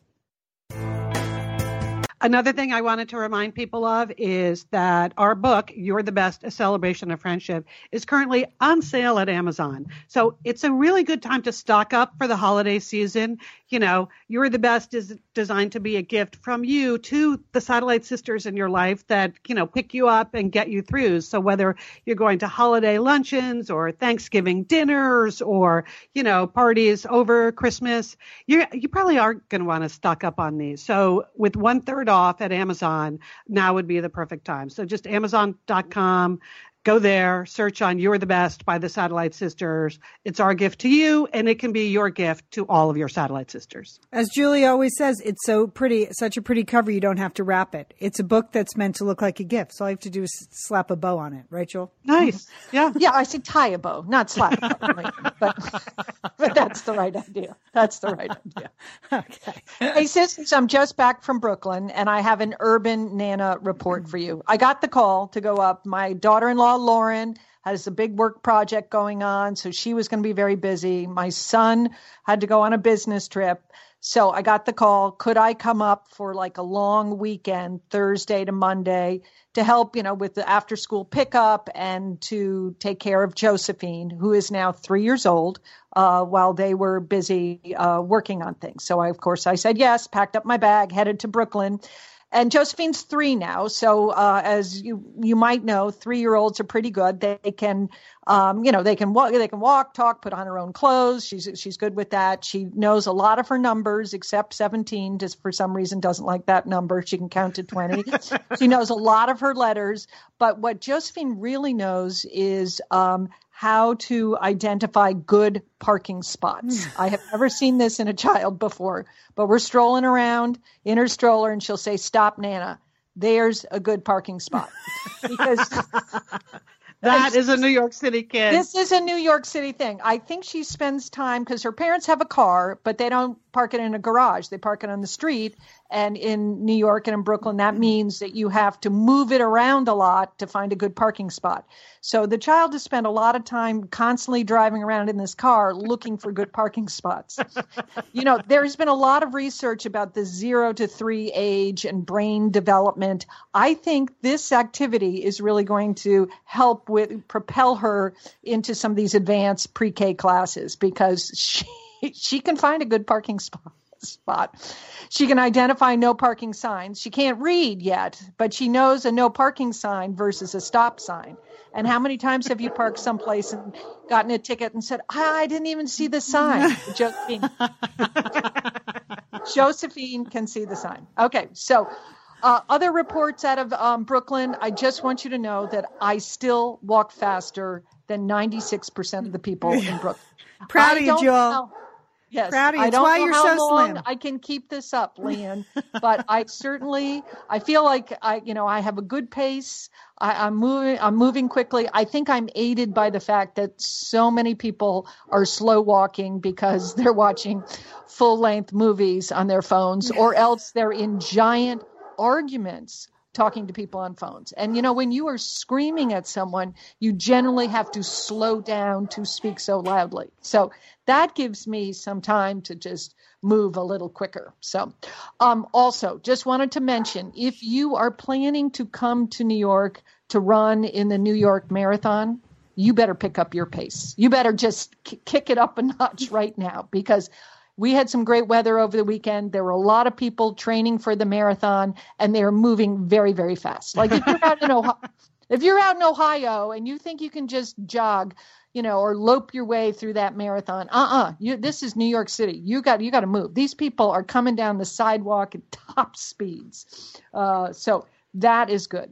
Another thing I wanted to remind people of is that our book, You're the Best, A Celebration of Friendship, is currently on sale at Amazon. So it's a really good time to stock up for the holiday season. You're the Best is designed to be a gift from you to the Satellite Sisters in your life that, pick you up and get you through. So whether you're going to holiday luncheons or Thanksgiving dinners or, parties over Christmas, you probably are going to want to stock up on these. So with 1/3 off at Amazon, now would be the perfect time. So just Amazon.com, go there, search on You're the Best by the Satellite Sisters. It's our gift to you, and it can be your gift to all of your Satellite Sisters. As Julie always says, it's so pretty, such a pretty cover, you don't have to wrap it. It's a book that's meant to look like a gift. So all you have to do is slap a bow on it, right, Joel? Nice. Yeah. Yeah, I say tie a bow, not slap a bow. But that's the right idea. Okay. Hey, sisters, I'm just back from Brooklyn, and I have an Urban Nana report for you. I got the call to go up. My daughter-in-law, Lauren, has a big work project going on, so she was going to be very busy. My son had to go on a business trip. So I got the call. Could I come up for like a long weekend, Thursday to Monday, to help, with the after school pickup and to take care of Josephine, who is now 3 years old, while they were busy working on things. So I said yes, packed up my bag, headed to Brooklyn. And Josephine's 3 now. So as you might know, 3-year-olds are pretty good. They can, they can walk, talk, put on her own clothes. She's good with that. She knows a lot of her numbers except 17, just for some reason doesn't like that number. She can count to 20. She knows a lot of her letters. But what Josephine really knows is how to identify good parking spots. I have never seen this in a child before, but we're strolling around in her stroller and she'll say, "Stop, Nana. There's a good parking spot." Because that is a New York City kid. This is a New York City thing. I think she spends time because her parents have a car, but they don't park it in a garage. They park it on the street. And in New York and in Brooklyn, that means that you have to move it around a lot to find a good parking spot. So the child has spent a lot of time constantly driving around in this car looking for good parking spots. There's been a lot of research about the 0 to 3 age and brain development. I think this activity is really going to help propel her into some of these advanced pre-K classes because she can find a good parking spot. She can identify no parking signs. She can't read yet, but she knows a no parking sign versus a stop sign. And how many times have you parked someplace and gotten a ticket and said, "I didn't even see the sign"? Josephine can see the sign. Okay, so other reports out of Brooklyn, I just want you to know that I still walk faster than 96% of the people in Brooklyn. Proud of you, Joel. Yes, Proud of you. I It's don't why know you're how so long slim. I can keep this up, Leanne, but I feel like I have a good pace. I'm moving quickly. I think I'm aided by the fact that so many people are slow walking because they're watching full length movies on their phones, or else they're in giant arguments talking to people on phones. And when you are screaming at someone, you generally have to slow down to speak so loudly. So that gives me some time to just move a little quicker. So also just wanted to mention, if you are planning to come to New York to run in the New York Marathon, you better pick up your pace. You better just kick it up a notch right now, because we had some great weather over the weekend. There were a lot of people training for the marathon, and they are moving very, very fast. Like if you're out in Ohio and you think you can just jog, or lope your way through that marathon, this is New York City. You got to move. These people are coming down the sidewalk at top speeds. So that is good.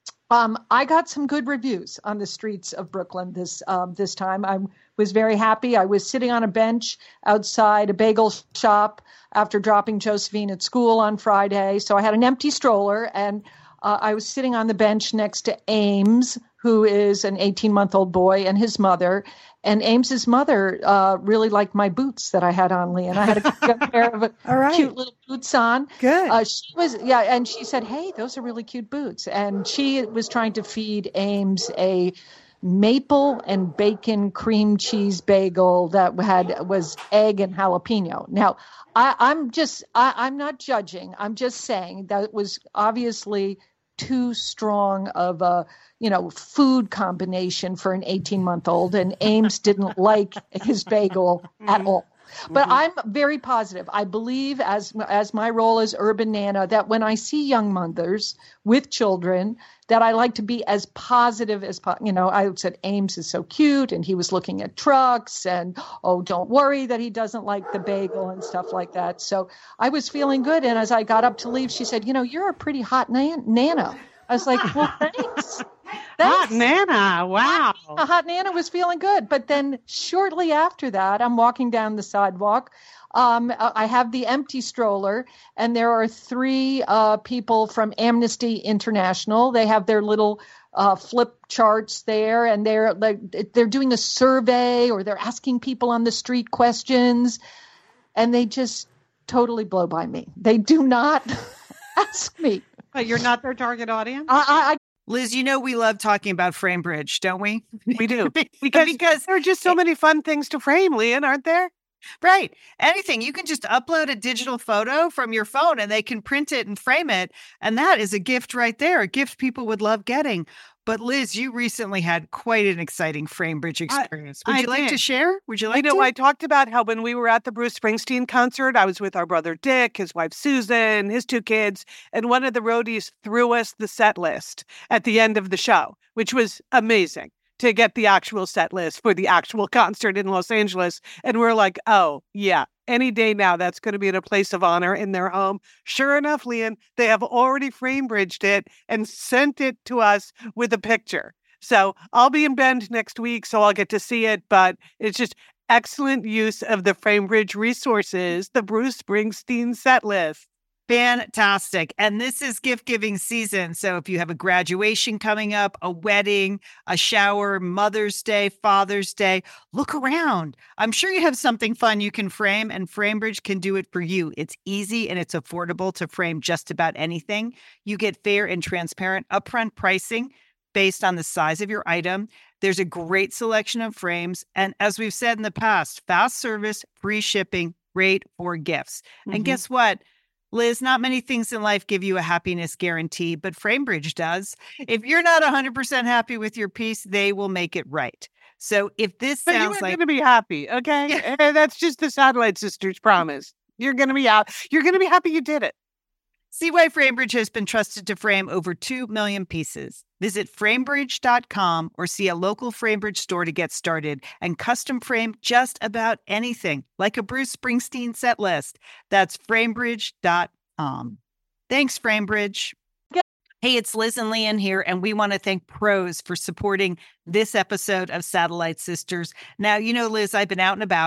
I got some good reviews on the streets of Brooklyn this time. I was very happy. I was sitting on a bench outside a bagel shop after dropping Josephine at school on Friday. So I had an empty stroller, and I was sitting on the bench next to Ames, who is an 18-month-old boy, and his mother. And Ames's mother really liked my boots that I had on, Lee, and I had a pair of cute little boots on. Good. And she said, "Hey, those are really cute boots." And she was trying to feed Ames a maple and bacon cream cheese bagel that was egg and jalapeno. Now, I'm not judging. I'm just saying that was obviously too strong of a food combination for an 18-month-old, and Ames didn't like his bagel at all. But I'm very positive. I believe, as my role as urban nana, that when I see young mothers with children, that I like to be as positive as possible. I said Ames is so cute, and he was looking at trucks, and don't worry that he doesn't like the bagel and stuff like that. So I was feeling good, and as I got up to leave, she said, "You're a pretty hot nana." I was like, "Well, thanks." Hot Nana, wow. Hot Nana was feeling good. But then shortly after that, I'm walking down the sidewalk. I have the empty stroller, and there are three people from Amnesty International. They have their little flip charts there, and they're doing a survey, or they're asking people on the street questions, and they just totally blow by me. They do not ask me. But you're not their target audience? Liz, we love talking about FrameBridge, don't we? We do. Because there are just so many fun things to frame, Leanne, aren't there? Right. Anything. You can just upload a digital photo from your phone and they can print it and frame it. And that is a gift right there, a gift people would love getting. But Liz, you recently had quite an exciting FrameBridge experience. Would you like to share? Would you like to? I talked about how when we were at the Bruce Springsteen concert, I was with our brother Dick, his wife Susan, his two kids, and one of the roadies threw us the set list at the end of the show, which was amazing to get the actual set list for the actual concert in Los Angeles. And we're like, oh, yeah, any day now, that's going to be in a place of honor in their home. Sure enough, Leanne, they have already FrameBridged it and sent it to us with a picture. So I'll be in Bend next week, so I'll get to see it. But it's just excellent use of the FrameBridge resources, the Bruce Springsteen set list. Fantastic. And this is gift giving season. So if you have a graduation coming up, a wedding, a shower, Mother's Day, Father's Day, look around. I'm sure you have something fun you can frame, and FrameBridge can do it for you. It's easy and it's affordable to frame just about anything. You get fair and transparent upfront pricing based on the size of your item. There's a great selection of frames. And as we've said in the past, fast service, free shipping, great for gifts. And guess what? Liz, not many things in life give you a happiness guarantee, but FrameBridge does. If you're not 100% happy with your piece, they will make it right. So if this sounds like... You're going to be happy, okay? That's just the Satellite Sisters promise. You're going to be out. You're going to be happy you did it. See why FrameBridge has been trusted to frame over 2 million pieces. Visit framebridge.com or see a local FrameBridge store to get started and custom frame just about anything, like a Bruce Springsteen set list. That's framebridge.com. Thanks, FrameBridge. Hey, it's Liz and Leanne here, and we want to thank Prose for supporting this episode of Satellite Sisters. Now, Liz, I've been out and about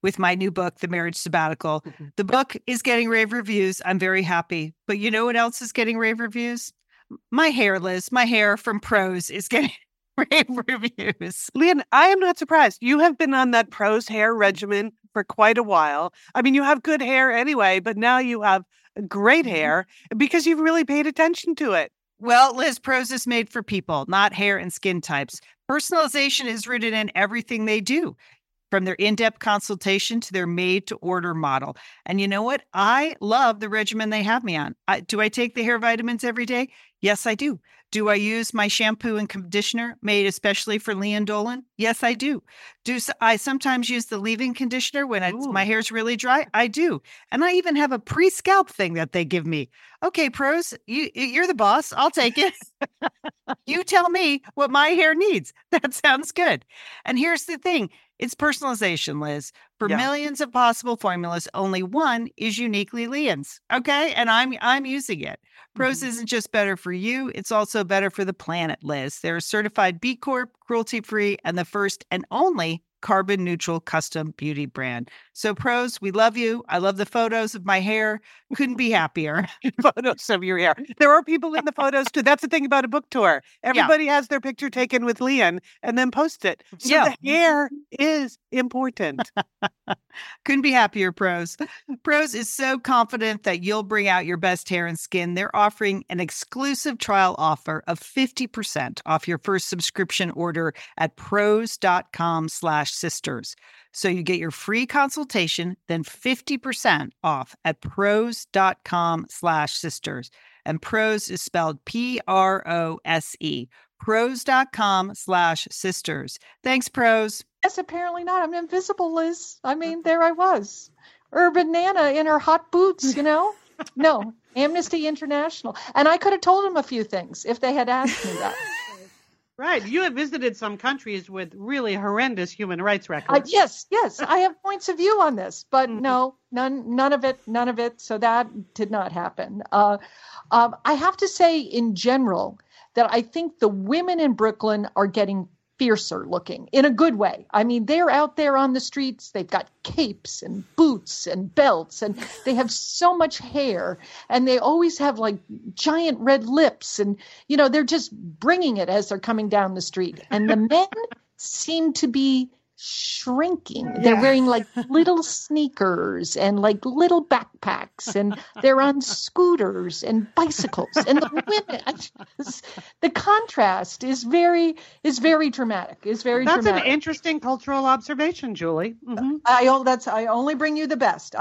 with my new book, The Marriage Sabbatical. Mhm. The book is getting rave reviews. I'm very happy. But you know what else is getting rave reviews? My hair, Liz. My hair from Prose is getting rave reviews. Lian, I am not surprised. You have been on that Prose hair regimen for quite a while. I mean, you have good hair anyway, but now you have great hair because you've really paid attention to it. Well, Liz, Prose is made for people, not hair and skin types. Personalization is rooted in everything they do, from their in-depth consultation to their made-to-order model. And you know what? I love the regimen they have me on. Do I take the hair vitamins every day? Yes, I do. Do I use my shampoo and conditioner made especially for Lian Dolan? Yes, I do. Do I sometimes use the leave-in conditioner when my hair's really dry? I do. And I even have a pre-scalp thing that they give me. Okay, Prose, you're the boss. I'll take it. You tell me what my hair needs. That sounds good. And here's the thing. It's personalization, Liz. For millions of possible formulas, only one is uniquely Lian's. Okay? And I'm using it. Prose isn't just better for you, it's also better for the planet, Liz. They're a certified B Corp, cruelty-free, and the first and only carbon neutral custom beauty brand. So Prose, we love you. I love the photos of my hair. Couldn't be happier. Photos of your hair. There are people in the photos too. That's the thing about a book tour. Everybody has their picture taken with Lian and then post it. So the hair is important. Couldn't be happier, Prose. Prose is so confident that you'll bring out your best hair and skin. They're offering an exclusive trial offer of 50% off your first subscription order at prose.com/sisters. So you get your free consultation, then 50% off at prose.com/sisters. And Prose is spelled Prose. Prose.com/sisters. Thanks, Prose. Yes, apparently not. I'm invisible, Liz. I mean, there I was. Urban Nana in her hot boots, you know? No, Amnesty International. And I could have told them a few things if they had asked me that. Right. You have visited some countries with really horrendous human rights records. Yes. I have points of view on this, but no, none of it. So that did not happen. I have to say in general that I think the women in Brooklyn are getting fiercer looking in a good way. I mean, they're out there on the streets. They've got capes and boots and belts, and they have so much hair, and they always have like giant red lips, and you know, they're just bringing it as they're coming down the street. And the men seem to be shrinking. They're wearing like little sneakers and like little backpacks, and they're on scooters and bicycles. And the women, the contrast is very dramatic. That's an interesting cultural observation, Julie. Mm-hmm. I only bring you the best.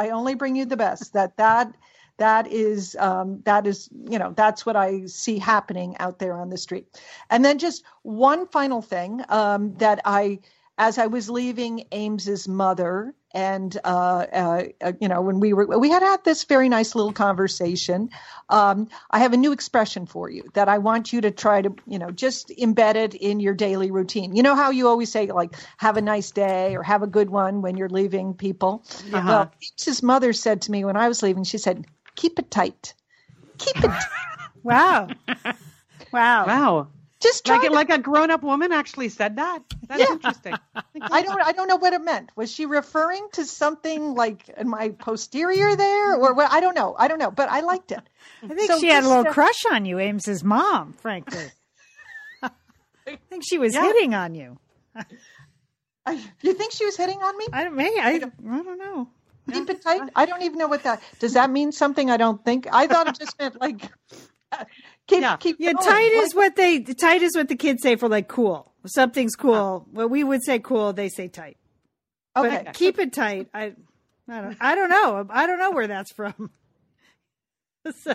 That is, you know, that's what I see happening out there on the street. And then just one final thing as I was leaving Ames's mother, and you know, when we had this very nice little conversation, I have a new expression for you that I want you to try to, you know, just embed it in your daily routine. You know how you always say like "have a nice day" or "have a good one" when you're leaving people. Well, Ames's mother said to me when I was leaving, she said, "Keep it tight, keep it." Wow. Just like a grown-up woman actually said that. That's interesting. I don't know what it meant. Was she referring to something like in my posterior there, or what? I don't know. But I liked it. I think she had a little crush on you, Ames's mom. Frankly, I think she was hitting on you. You think she was hitting on me? I don't know. Keep it tight. I don't even know what that does. That mean something? I don't think. I thought it just meant like. Keep tight is what the kids say for like cool. If something's cool. Well, we would say cool. They say tight. Okay. But keep it tight. I don't know. I don't know where that's from. So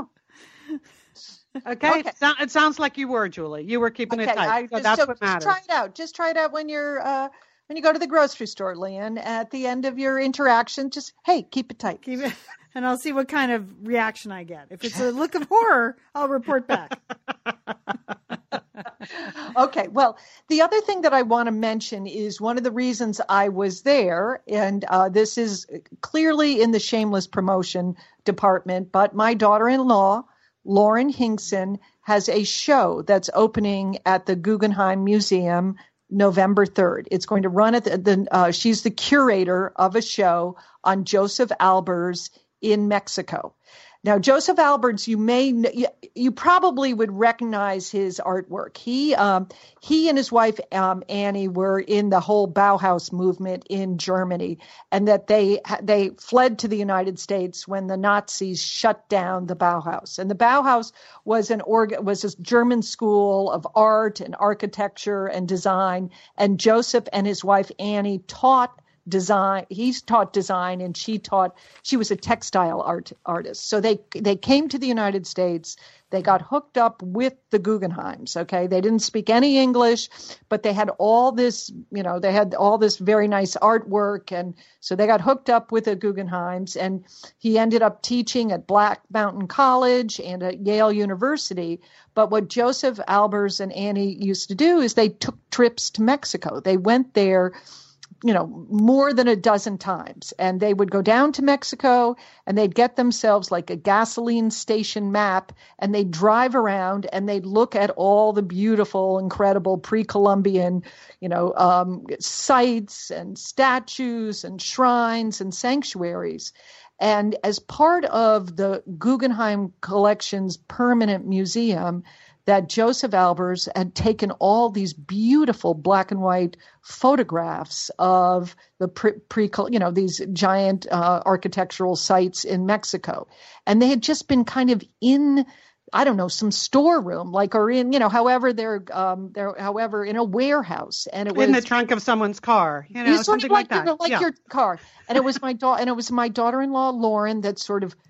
okay. It sounds like you were, Julie. You were keeping it tight. That's what matters. Just try it out when you're when you go to the grocery store, Lian. At the end of your interaction, just keep it tight. Keep it. And I'll see what kind of reaction I get. If it's a look of horror, I'll report back. Okay. Well, the other thing that I want to mention is one of the reasons I was there, and this is clearly in the shameless promotion department, but my daughter-in-law, Lauren Hinkson, has a show that's opening at the Guggenheim Museum November 3rd. It's going to run at she's the curator of a show on Joseph Albers in Mexico. Now, Joseph Albers, you probably would recognize his artwork. He and his wife Annie were in the whole Bauhaus movement in Germany, and that they fled to the United States when the Nazis shut down the Bauhaus. And the Bauhaus was a German school of art and architecture and design. And Joseph and his wife Annie taught design. He's taught design, and she was a textile artist. So they came to the United States. They got hooked up with the Guggenheims. Okay. They didn't speak any English, but they had all this, very nice artwork. And so they got hooked up with the Guggenheims, and he ended up teaching at Black Mountain College and at Yale University. But what Joseph Albers and Annie used to do is they took trips to Mexico. They went there more than a dozen times. And they would go down to Mexico, and they'd get themselves like a gasoline station map, and they'd drive around and they'd look at all the beautiful, incredible pre-Columbian, sites and statues and shrines and sanctuaries. And as part of the Guggenheim Collection's permanent museum, that Joseph Albers had taken all these beautiful black and white photographs of the these giant architectural sites in Mexico. And they had just been kind of in, I don't know, some storeroom, or in, however they're in a warehouse, and it was in the trunk of someone's car, something like that, your car. And it was my daughter-in-law Lauren that sort of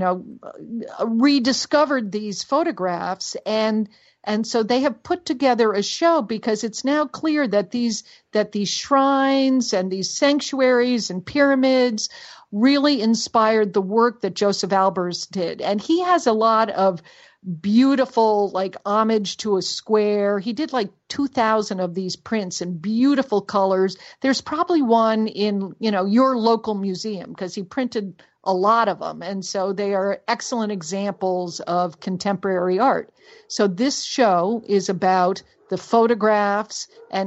rediscovered these photographs, and so they have put together a show, because it's now clear that these shrines and these sanctuaries and pyramids really inspired the work that Joseph Albers did. And he has a lot of beautiful, homage to a square. He did 2,000 of these prints in beautiful colors. There's probably one in, your local museum, because he printed a lot of them. And so they are excellent examples of contemporary art. So this show is about the photographs and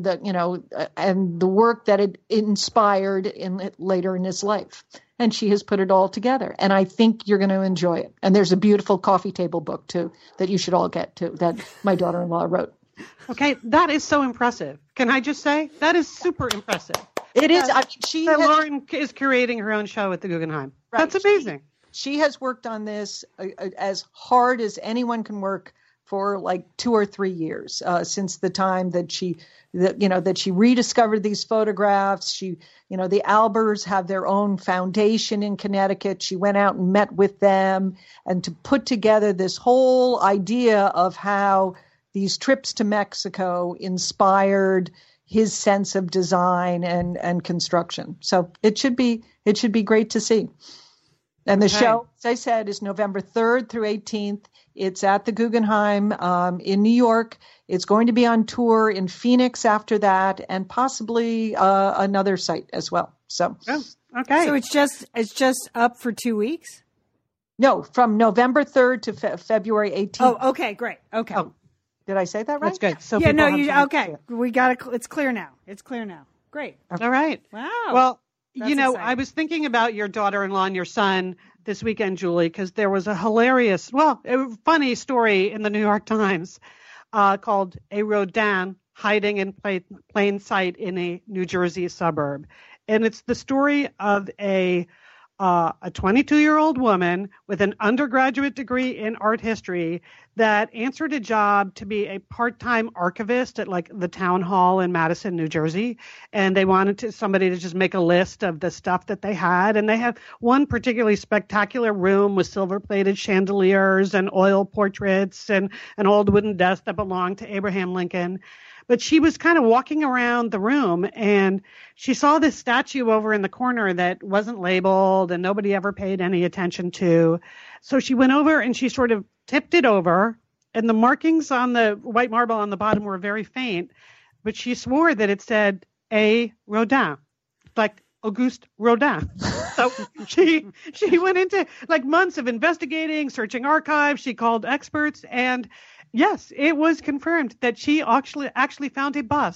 the work that it inspired later in his life. And she has put it all together. And I think you're going to enjoy it. And there's a beautiful coffee table book, too, that you should all get, too, that my daughter-in-law wrote. Okay, that is so impressive. Can I just say? That is super impressive. It is. Lauren is curating her own show at the Guggenheim. Right. That's amazing. She has worked on this as hard as anyone can work for 2 or 3 years since the time that she rediscovered these photographs. The Albers have their own foundation in Connecticut. She went out and met with them, and to put together this whole idea of how these trips to Mexico inspired his sense of design and construction. So it should be great to see. And the show, as I said, is November 3rd through 18th. It's at the Guggenheim in New York. It's going to be on tour in Phoenix after that, and possibly another site as well. So, okay. So it's just up for 2 weeks? No, from November 3rd to February 18th. Oh, okay, great. Okay. Oh, did I say that right? That's good. So yeah, no, okay. We got it. It's clear now. Great. Okay. All right. Wow. Well, That's exciting. I was thinking about your daughter-in-law and your son this weekend, Julie, because there was a hilarious, funny story in the New York Times called "A Rodin Hiding in Plain Sight in a New Jersey Suburb," and it's the story of a 22-year-old woman with an undergraduate degree in art history that answered a job to be a part-time archivist at the town hall in Madison, New Jersey. And they wanted somebody to just make a list of the stuff that they had. And they had one particularly spectacular room with silver-plated chandeliers and oil portraits and an old wooden desk that belonged to Abraham Lincoln. But she was kind of walking around the room, and she saw this statue over in the corner that wasn't labeled and nobody ever paid any attention to. So she went over and she sort of tipped it over, and the markings on the white marble on the bottom were very faint, but she swore that it said A. Rodin, like Auguste Rodin. So she went into months of investigating, searching archives. She called experts, and yes, it was confirmed that she actually found a bust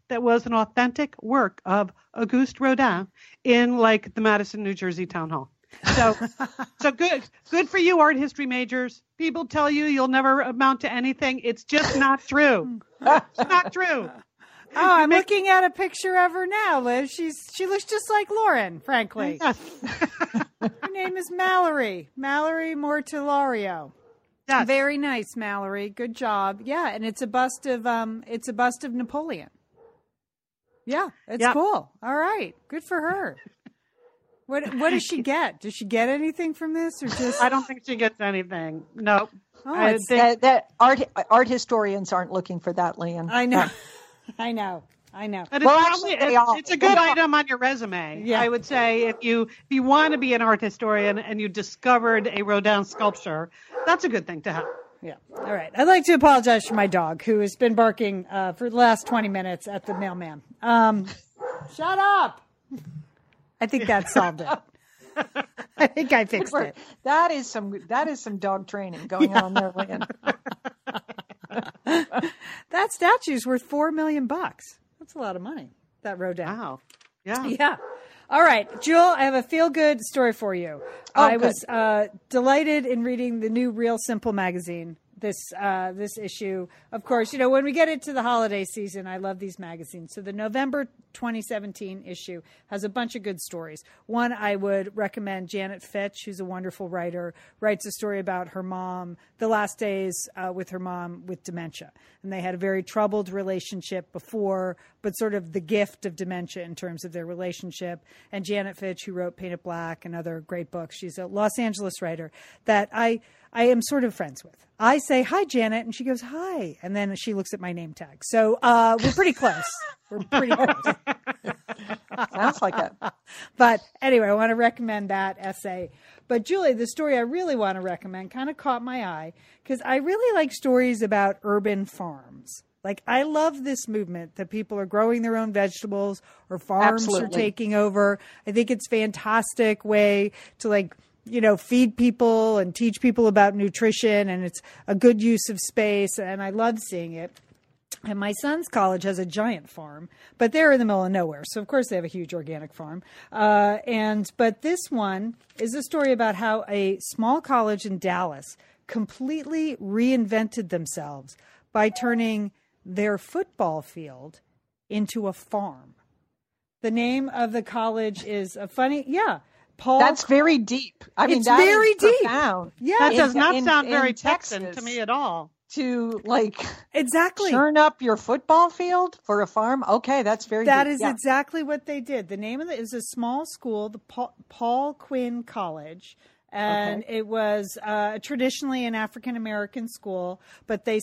that was an authentic work of Auguste Rodin in like the Madison, New Jersey town hall. So good for you, art history majors. People tell you you'll never amount to anything. It's just not true. It's not true. Oh, I'm looking at a picture of her now, Liz. She looks just like Lauren, frankly. Yes. Her name is Mallory Mortilario. Yes. Very nice, Mallory. Good job. Yeah, and it's a bust of Napoleon. Yeah, it's cool. All right, good for her. What does she get? Does she get anything from this, or just? I don't think she gets anything. Nope. Oh, I think that art historians aren't looking for that, Lian. I know. I know. But Well, it's a good item on your resume. Yeah. I would say if you want to be an art historian and you discovered a Rodin sculpture, that's a good thing to have. Yeah. All right. I'd like to apologize for my dog, who has been barking for the last 20 minutes at the mailman. Shut up. I think that solved it. I think I fixed it. That is some dog training going on there, Lian. That statue's worth $4 million. That's a lot of money. That Rodin. Wow. Yeah. Yeah. All right, Jewel, I have a feel-good story for you. I was delighted in reading the new Real Simple magazine this issue. Of course, when we get into the holiday season, I love these magazines. So the November 2017 issue has a bunch of good stories. One, I would recommend Janet Fitch, who's a wonderful writer, writes a story about her mom, the last days with her mom with dementia. And they had a very troubled relationship before, but sort of the gift of dementia in terms of their relationship. And Janet Fitch, who wrote Paint It Black and other great books, she's a Los Angeles writer that I am sort of friends with. I say, hi, Janet, and she goes, hi. And then she looks at my name tag. So we're pretty close. We're pretty close. Sounds like it. But anyway, I want to recommend that essay. But Julie, the story I really want to recommend kind of caught my eye because I really like stories about urban farms. Like, I love this movement that people are growing their own vegetables or farms are taking over. I think it's a fantastic way to feed people and teach people about nutrition, and it's a good use of space, and I love seeing it. And my son's college has a giant farm, but they're in the middle of nowhere, so of course they have a huge organic farm. But this one is a story about how a small college in Dallas completely reinvented themselves by turning their football field into a farm. The name of the college is Paul. That's very deep. I mean, it's that very is deep. Profound. Yeah, that does not sound very Texas Texan to me at all. To exactly turn up your football field for a farm. Okay, that's very. That deep. is exactly what they did. The name of it is a small school, the Paul Quinn College. And it was traditionally an African-American school, but by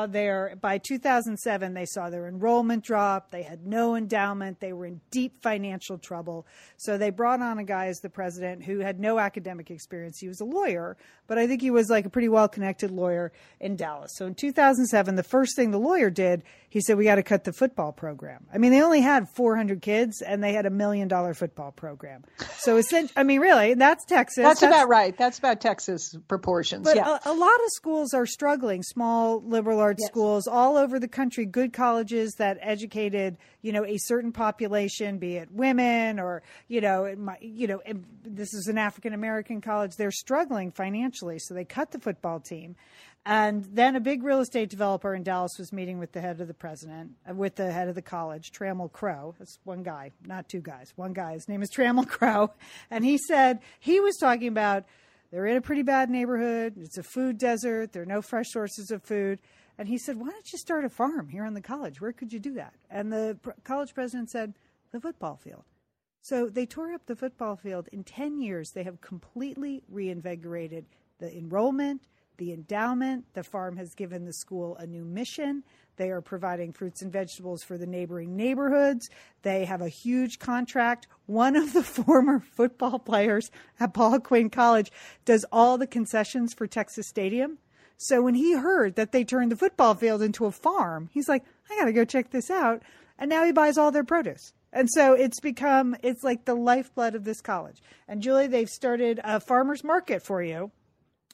2007, they saw their enrollment drop. They had no endowment. They were in deep financial trouble. So they brought on a guy as the president who had no academic experience. He was a lawyer, but I think he was like a pretty well-connected lawyer in Dallas. So in 2007, the first thing the lawyer did, he said, we got to cut the football program. I mean, they only had 400 kids, and they had $1 million football program. So really, that's Texas. That's about right. That's about Texas proportions. But yeah. a lot of schools are struggling, small liberal arts schools all over the country, good colleges that educated, a certain population, be it women or, this is an African-American college. They're struggling financially, so they cut the football team. And then a big real estate developer in Dallas was meeting with the head of the college, Trammell Crow. That's one guy, not two guys. One guy. His name is Trammell Crow. And he said he was talking about they're in a pretty bad neighborhood. It's a food desert. There are no fresh sources of food. And he said, why don't you start a farm here on the college? Where could you do that? And the college president said, the football field. So they tore up the football field. In 10 years, they have completely reinvigorated the enrollment, the endowment. The farm has given the school a new mission. They are providing fruits and vegetables for the neighboring neighborhoods. They have a huge contract. One of the former football players at Paul Quinn College does all the concessions for Texas Stadium. So when he heard that they turned the football field into a farm, he's like, I got to go check this out. And now he buys all their produce. And so it's like the lifeblood of this college. And Julie, they've started a farmer's market for you.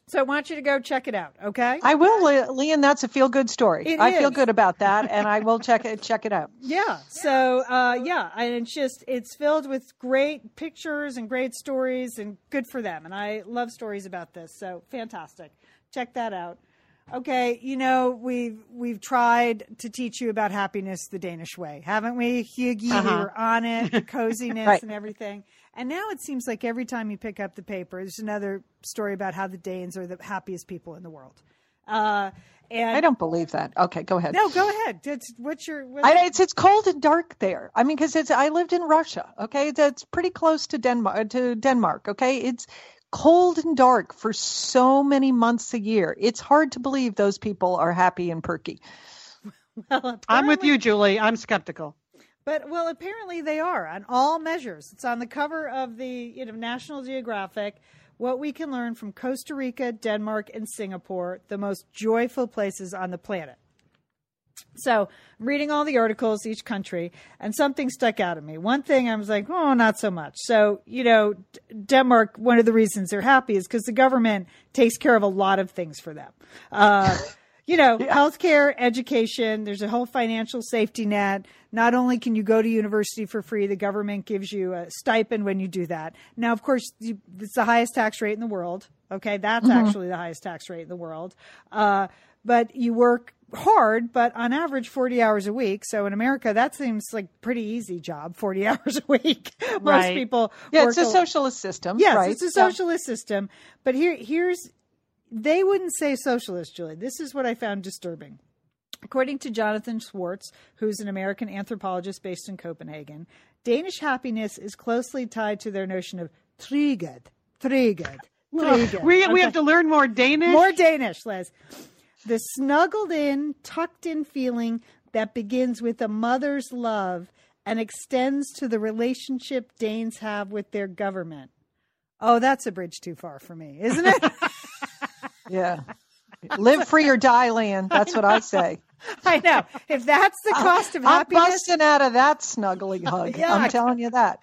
So I want you to go check it out, okay? I will, Lian. That's a feel-good story. I feel is. good about that, and I will check it out. Yeah. So, and it's filled with great pictures and great stories, and good for them. And I love stories about this. So fantastic. Check that out. Okay, we've tried to teach you about happiness the Danish way, haven't we, Hughie? We were on it, the coziness right. and everything. And now it seems like every time you pick up the paper, there's another story about how the Danes are the happiest people in the world. And I don't believe that. Okay, go ahead. No, go ahead. It's cold and dark there. I mean, because I lived in Russia. Okay, that's pretty close to Denmark. Okay, it's cold and dark for so many months a year. It's hard to believe those people are happy and perky. Well, I'm with you, Julie. I'm skeptical. But apparently they are on all measures. It's on the cover of the National Geographic. What we can learn from Costa Rica, Denmark, and Singapore, the most joyful places on the planet. So I'm reading all the articles, each country, and something stuck out at me. One thing I was like, oh, not so much. So, Denmark, one of the reasons they're happy is because the government takes care of a lot of things for them. Healthcare, education, there's a whole financial safety net. Not only can you go to university for free, the government gives you a stipend when you do that. Now, of course, it's the highest tax rate in the world. Okay, that's actually the highest tax rate in the world. But you work hard, but on average 40 hours a week. So in America, that seems like pretty easy job, 40 hours a week. Most people work it's a socialist system. Yes, right? It's a socialist system. But they wouldn't say socialist, Julie. This is what I found disturbing. According to Jonathan Swartz, who's an American anthropologist based in Copenhagen, Danish happiness is closely tied to their notion of trygghed. We have to learn more Danish? More Danish, Liz. The snuggled in, tucked in feeling that begins with a mother's love and extends to the relationship Danes have with their government. Oh, that's a bridge too far for me, isn't it? Yeah. Live free or die, Lian. That's what I say. I know. If that's the cost of happiness. I'm busting out of that snuggly hug. Yeah, I'm telling you that.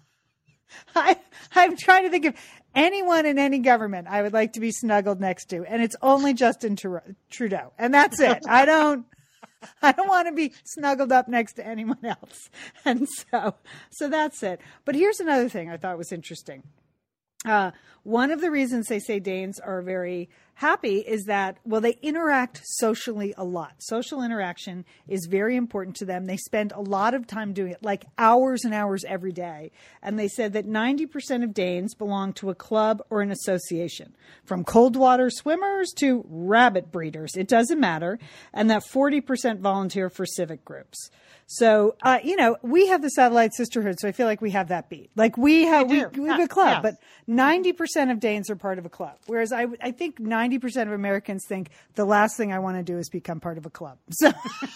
I'm trying to think of anyone in any government I would like to be snuggled next to, and it's only Justin Trudeau, and that's it. I don't want to be snuggled up next to anyone else, and so that's it. But here's another thing I thought was interesting. One of the reasons they say Danes are very happy is that, they interact socially a lot. Social interaction is very important to them. They spend a lot of time doing it, like hours and hours every day. And they said that 90% of Danes belong to a club or an association, from cold water swimmers to rabbit breeders. It doesn't matter. And that 40% volunteer for civic groups. So, we have the Satellite Sisterhood, so I feel like we have that beat. Like we have a club, but 90% of Danes are part of a club. Whereas I think 90% of Americans think the last thing I want to do is become part of a club. So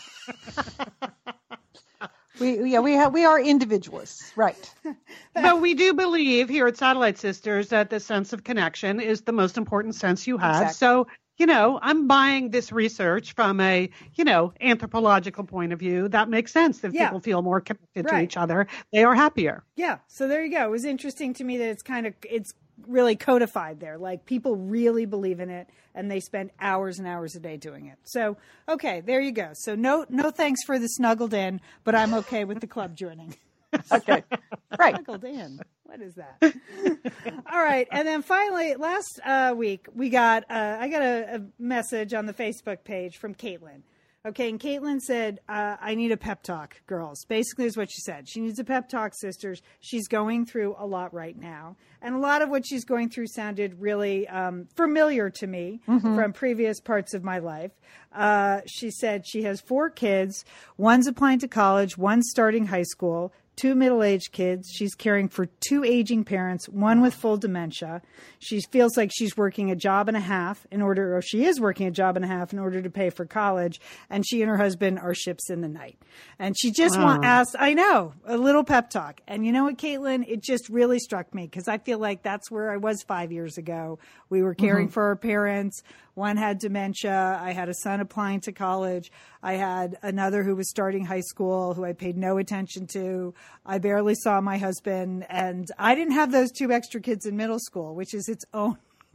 we are individualists, right? But we do believe here at Satellite Sisters that the sense of connection is the most important sense you have. Exactly. So, I'm buying this research from a, anthropological point of view. That makes sense. If people feel more connected to each other, they are happier. Yeah. So there you go. It was interesting to me that it's really codified there. Like people really believe in it and they spend hours and hours a day doing it. So, okay, there you go. So no thanks for the snuggled in, but I'm okay with the club joining. Okay. Right. Snuggled in. What is that? All right. And then finally, last week, I got a message on the Facebook page from Caitlin. Okay. And Caitlin said, I need a pep talk, girls. Basically is what she said. She needs a pep talk, sisters. She's going through a lot right now. And a lot of what she's going through sounded really familiar to me from previous parts of my life. She said she has 4 kids. One's applying to college. One's starting high school. 2 middle-aged kids. She's caring for 2 aging parents, one with full dementia. She feels like she's working a job and a half she is working a job and a half in order to pay for college. And she and her husband are ships in the night. And she just asked, I know, a little pep talk. And you know what, Caitlin? It just really struck me because I feel like that's where I was 5 years ago. We were caring for our parents. One had dementia. I had a son applying to college. I had another who was starting high school who I paid no attention to. I barely saw my husband. And I didn't have those 2 extra kids in middle school, which is its own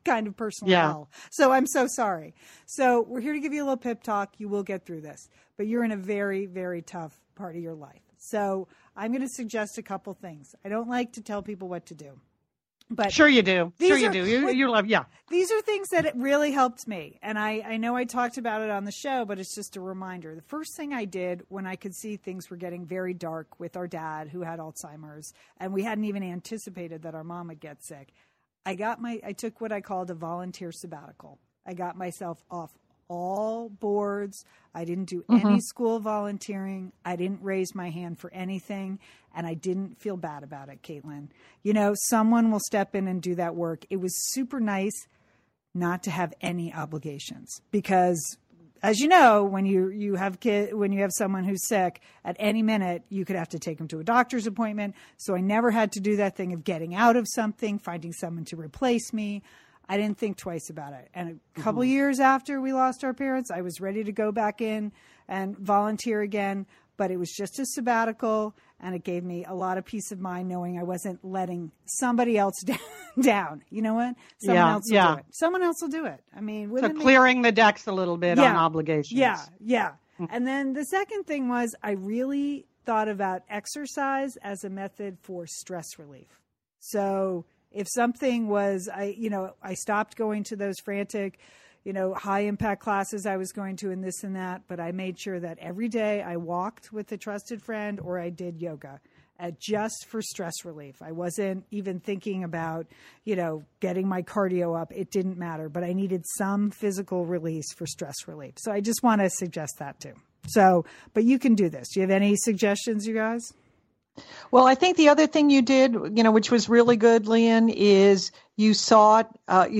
kind of personal hell. So I'm so sorry. So we're here to give you a little pep talk. You will get through this, but you're in a very, very tough part of your life. So I'm going to suggest a couple things. I don't like to tell people what to do. But sure you do. Sure you do. You love, These are things that it really helped me. And I know I talked about it on the show, but it's just a reminder. The first thing I did when I could see things were getting very dark with our dad who had Alzheimer's, and we hadn't even anticipated that our mom would get sick, I took what I called a volunteer sabbatical. I got myself off all boards. I didn't do any school volunteering. I didn't raise my hand for anything. And I didn't feel bad about it, Caitlin. You know, someone will step in and do that work. It was super nice not to have any obligations because, as you know, when you have someone who's sick, at any minute you could have to take them to a doctor's appointment. So I never had to do that thing of getting out of something, finding someone to replace me. I didn't think twice about it. And a couple years after we lost our parents, I was ready to go back in and volunteer again. But it was just a sabbatical, and it gave me a lot of peace of mind knowing I wasn't letting somebody else down. You know what? Someone else will do it. Someone else will do it. I mean, so clearing the decks a little bit on obligations. Yeah. And then the second thing was I really thought about exercise as a method for stress relief. So if something was, I stopped going to those frantic, high impact classes I was going to and this and that, but I made sure that every day I walked with a trusted friend or I did yoga just for stress relief. I wasn't even thinking about, getting my cardio up. It didn't matter, but I needed some physical release for stress relief. So I just want to suggest that too. So, but you can do this. Do you have any suggestions, you guys? Well, I think the other thing you did, which was really good, Lian, is we sought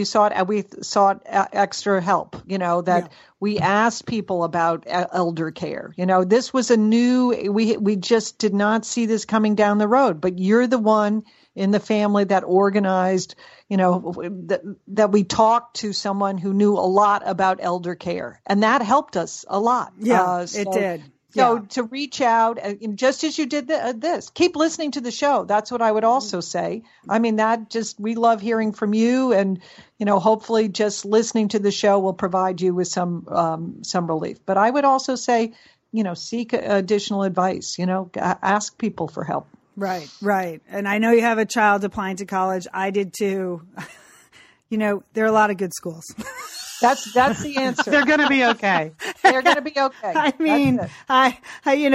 extra help, we asked people about elder care. This was we just did not see this coming down the road, but you're the one in the family that organized, that we talked to someone who knew a lot about elder care, and that helped us a lot. Yeah, it did. So to reach out, just as you did this, keep listening to the show. That's what I would also say. I mean, we love hearing from you, and hopefully just listening to the show will provide you with some relief. But I would also say, seek additional advice. Ask people for help. Right. And I know you have a child applying to college. I did too. There are a lot of good schools. That's the answer. They're going to be okay. They're going to be okay. I mean, you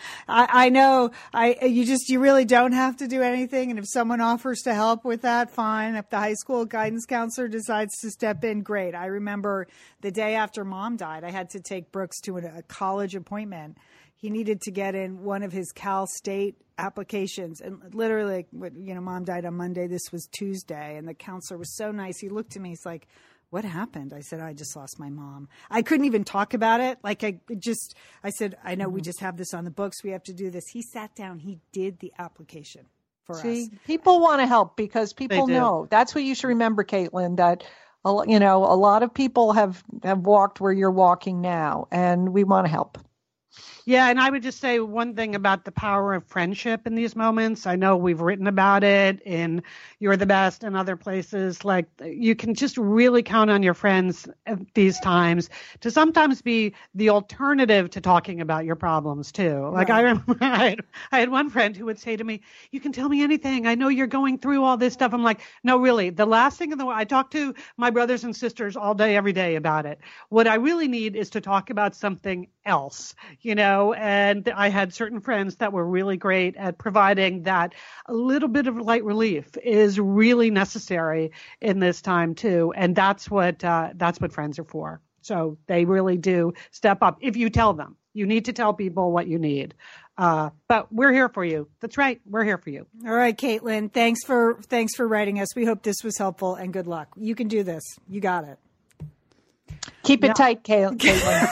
really don't have to do anything. And if someone offers to help with that, fine. If the high school guidance counselor decides to step in, great. I remember the day after Mom died, I had to take Brooks to a college appointment. He needed to get in one of his Cal State applications. And literally, Mom died on Monday. This was Tuesday. And the counselor was so nice. He looked at me. He's like, "What happened?" I said, "I just lost my mom." I couldn't even talk about it. I said, "I know we just have this on the books. We have to do this." He sat down. He did the application for us. People want to help because people know. That's what you should remember, Caitlin, that, a lot of people have walked where you're walking now, and we want to help. Yeah, and I would just say one thing about the power of friendship in these moments. I know we've written about it in You're the Best and other places. Like, you can just really count on your friends at these times to sometimes be the alternative to talking about your problems too. Like, I remember I had one friend who would say to me, "You can tell me anything. I know you're going through all this stuff." I'm like, "No, really. The last thing in the world, I talk to my brothers and sisters all day, every day about it. What I really need is to talk about something else, and I had certain friends that were really great at providing that. A little bit of light relief is really necessary in this time too. And that's what friends are for. So they really do step up. If you tell them, you need to tell people what you need. But we're here for you. That's right. We're here for you. All right, Caitlin. Thanks for writing us. We hope this was helpful, and good luck. You can do this. You got it. Keep it tight, Caitlin.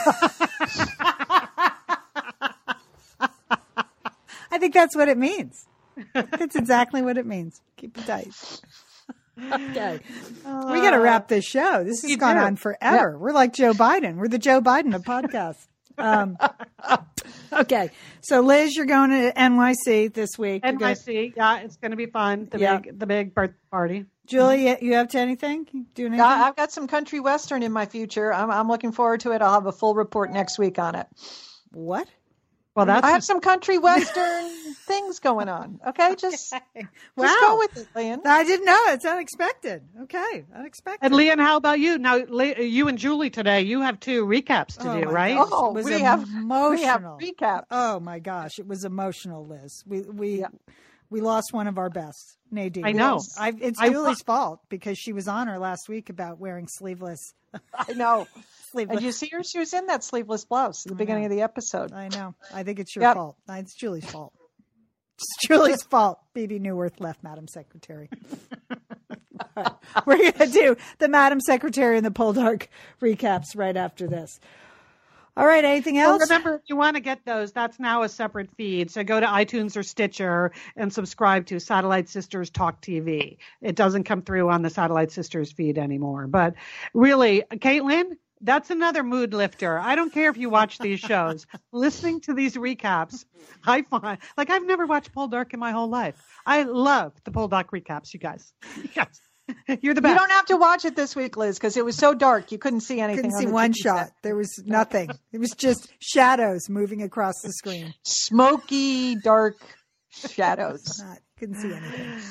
I think that's what it means. That's exactly what it means. Keep it tight. Okay. We got to wrap this show. This has gone on forever. Yeah. We're like Joe Biden. We're the Joe Biden of podcasts. Okay. So Liz, you're going to NYC this week. NYC. Yeah, it's going to be fun. The big birth party. Julie, you up to anything? Doing anything? I've got some country western in my future. I'm looking forward to it. I'll have a full report next week on it. What? Well, I have some country western things going on. Okay, just go with it, Lian. I didn't know. It's unexpected. Okay, unexpected. And Lian, how about you? Now, you and Julie today, you have 2 recaps to do, right? Oh, it was we have emotional. recaps. Oh my gosh, it was emotional, Liz. We lost one of our best, Nadine. I know. It's Julie's fault because she was on her last week about wearing sleeveless. I know. Sleeveless. And you see her? She was in that sleeveless blouse at the beginning of the episode. I know. I think it's your fault. It's Julie's fault. It's Julie's fault. BB Newworth left, Madam Secretary. All right. We're going to do the Madam Secretary and the Poldark recaps right after this. All right. Anything else? Well, remember, if you want to get those, that's now a separate feed. So go to iTunes or Stitcher and subscribe to Satellite Sisters Talk TV. It doesn't come through on the Satellite Sisters feed anymore. But really, Caitlin, that's another mood lifter. I don't care if you watch these shows. Listening to these recaps, I find, like, I've never watched Poldark in my whole life. I love the Poldark recaps, you guys. Yes. You're the best. You don't have to watch it this week, Liz, because it was so dark. You couldn't see anything. Couldn't see one shot. Set. There was nothing. It was just shadows moving across the screen. Smoky, dark shadows. Couldn't see anything.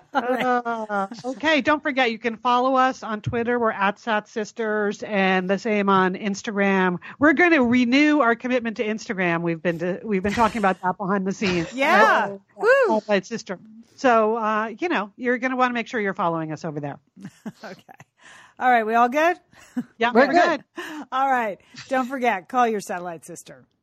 Okay, don't forget, you can follow us on Twitter. We're at Sat Sisters, and the same on Instagram. We're going to renew our commitment to Instagram. We've been talking about that behind the scenes. Yeah. Woo. Sister. So, you're going to want to make sure you're following us over there. Okay. All right. We all good? Yeah, we're good. All right. Don't forget, call your satellite sister.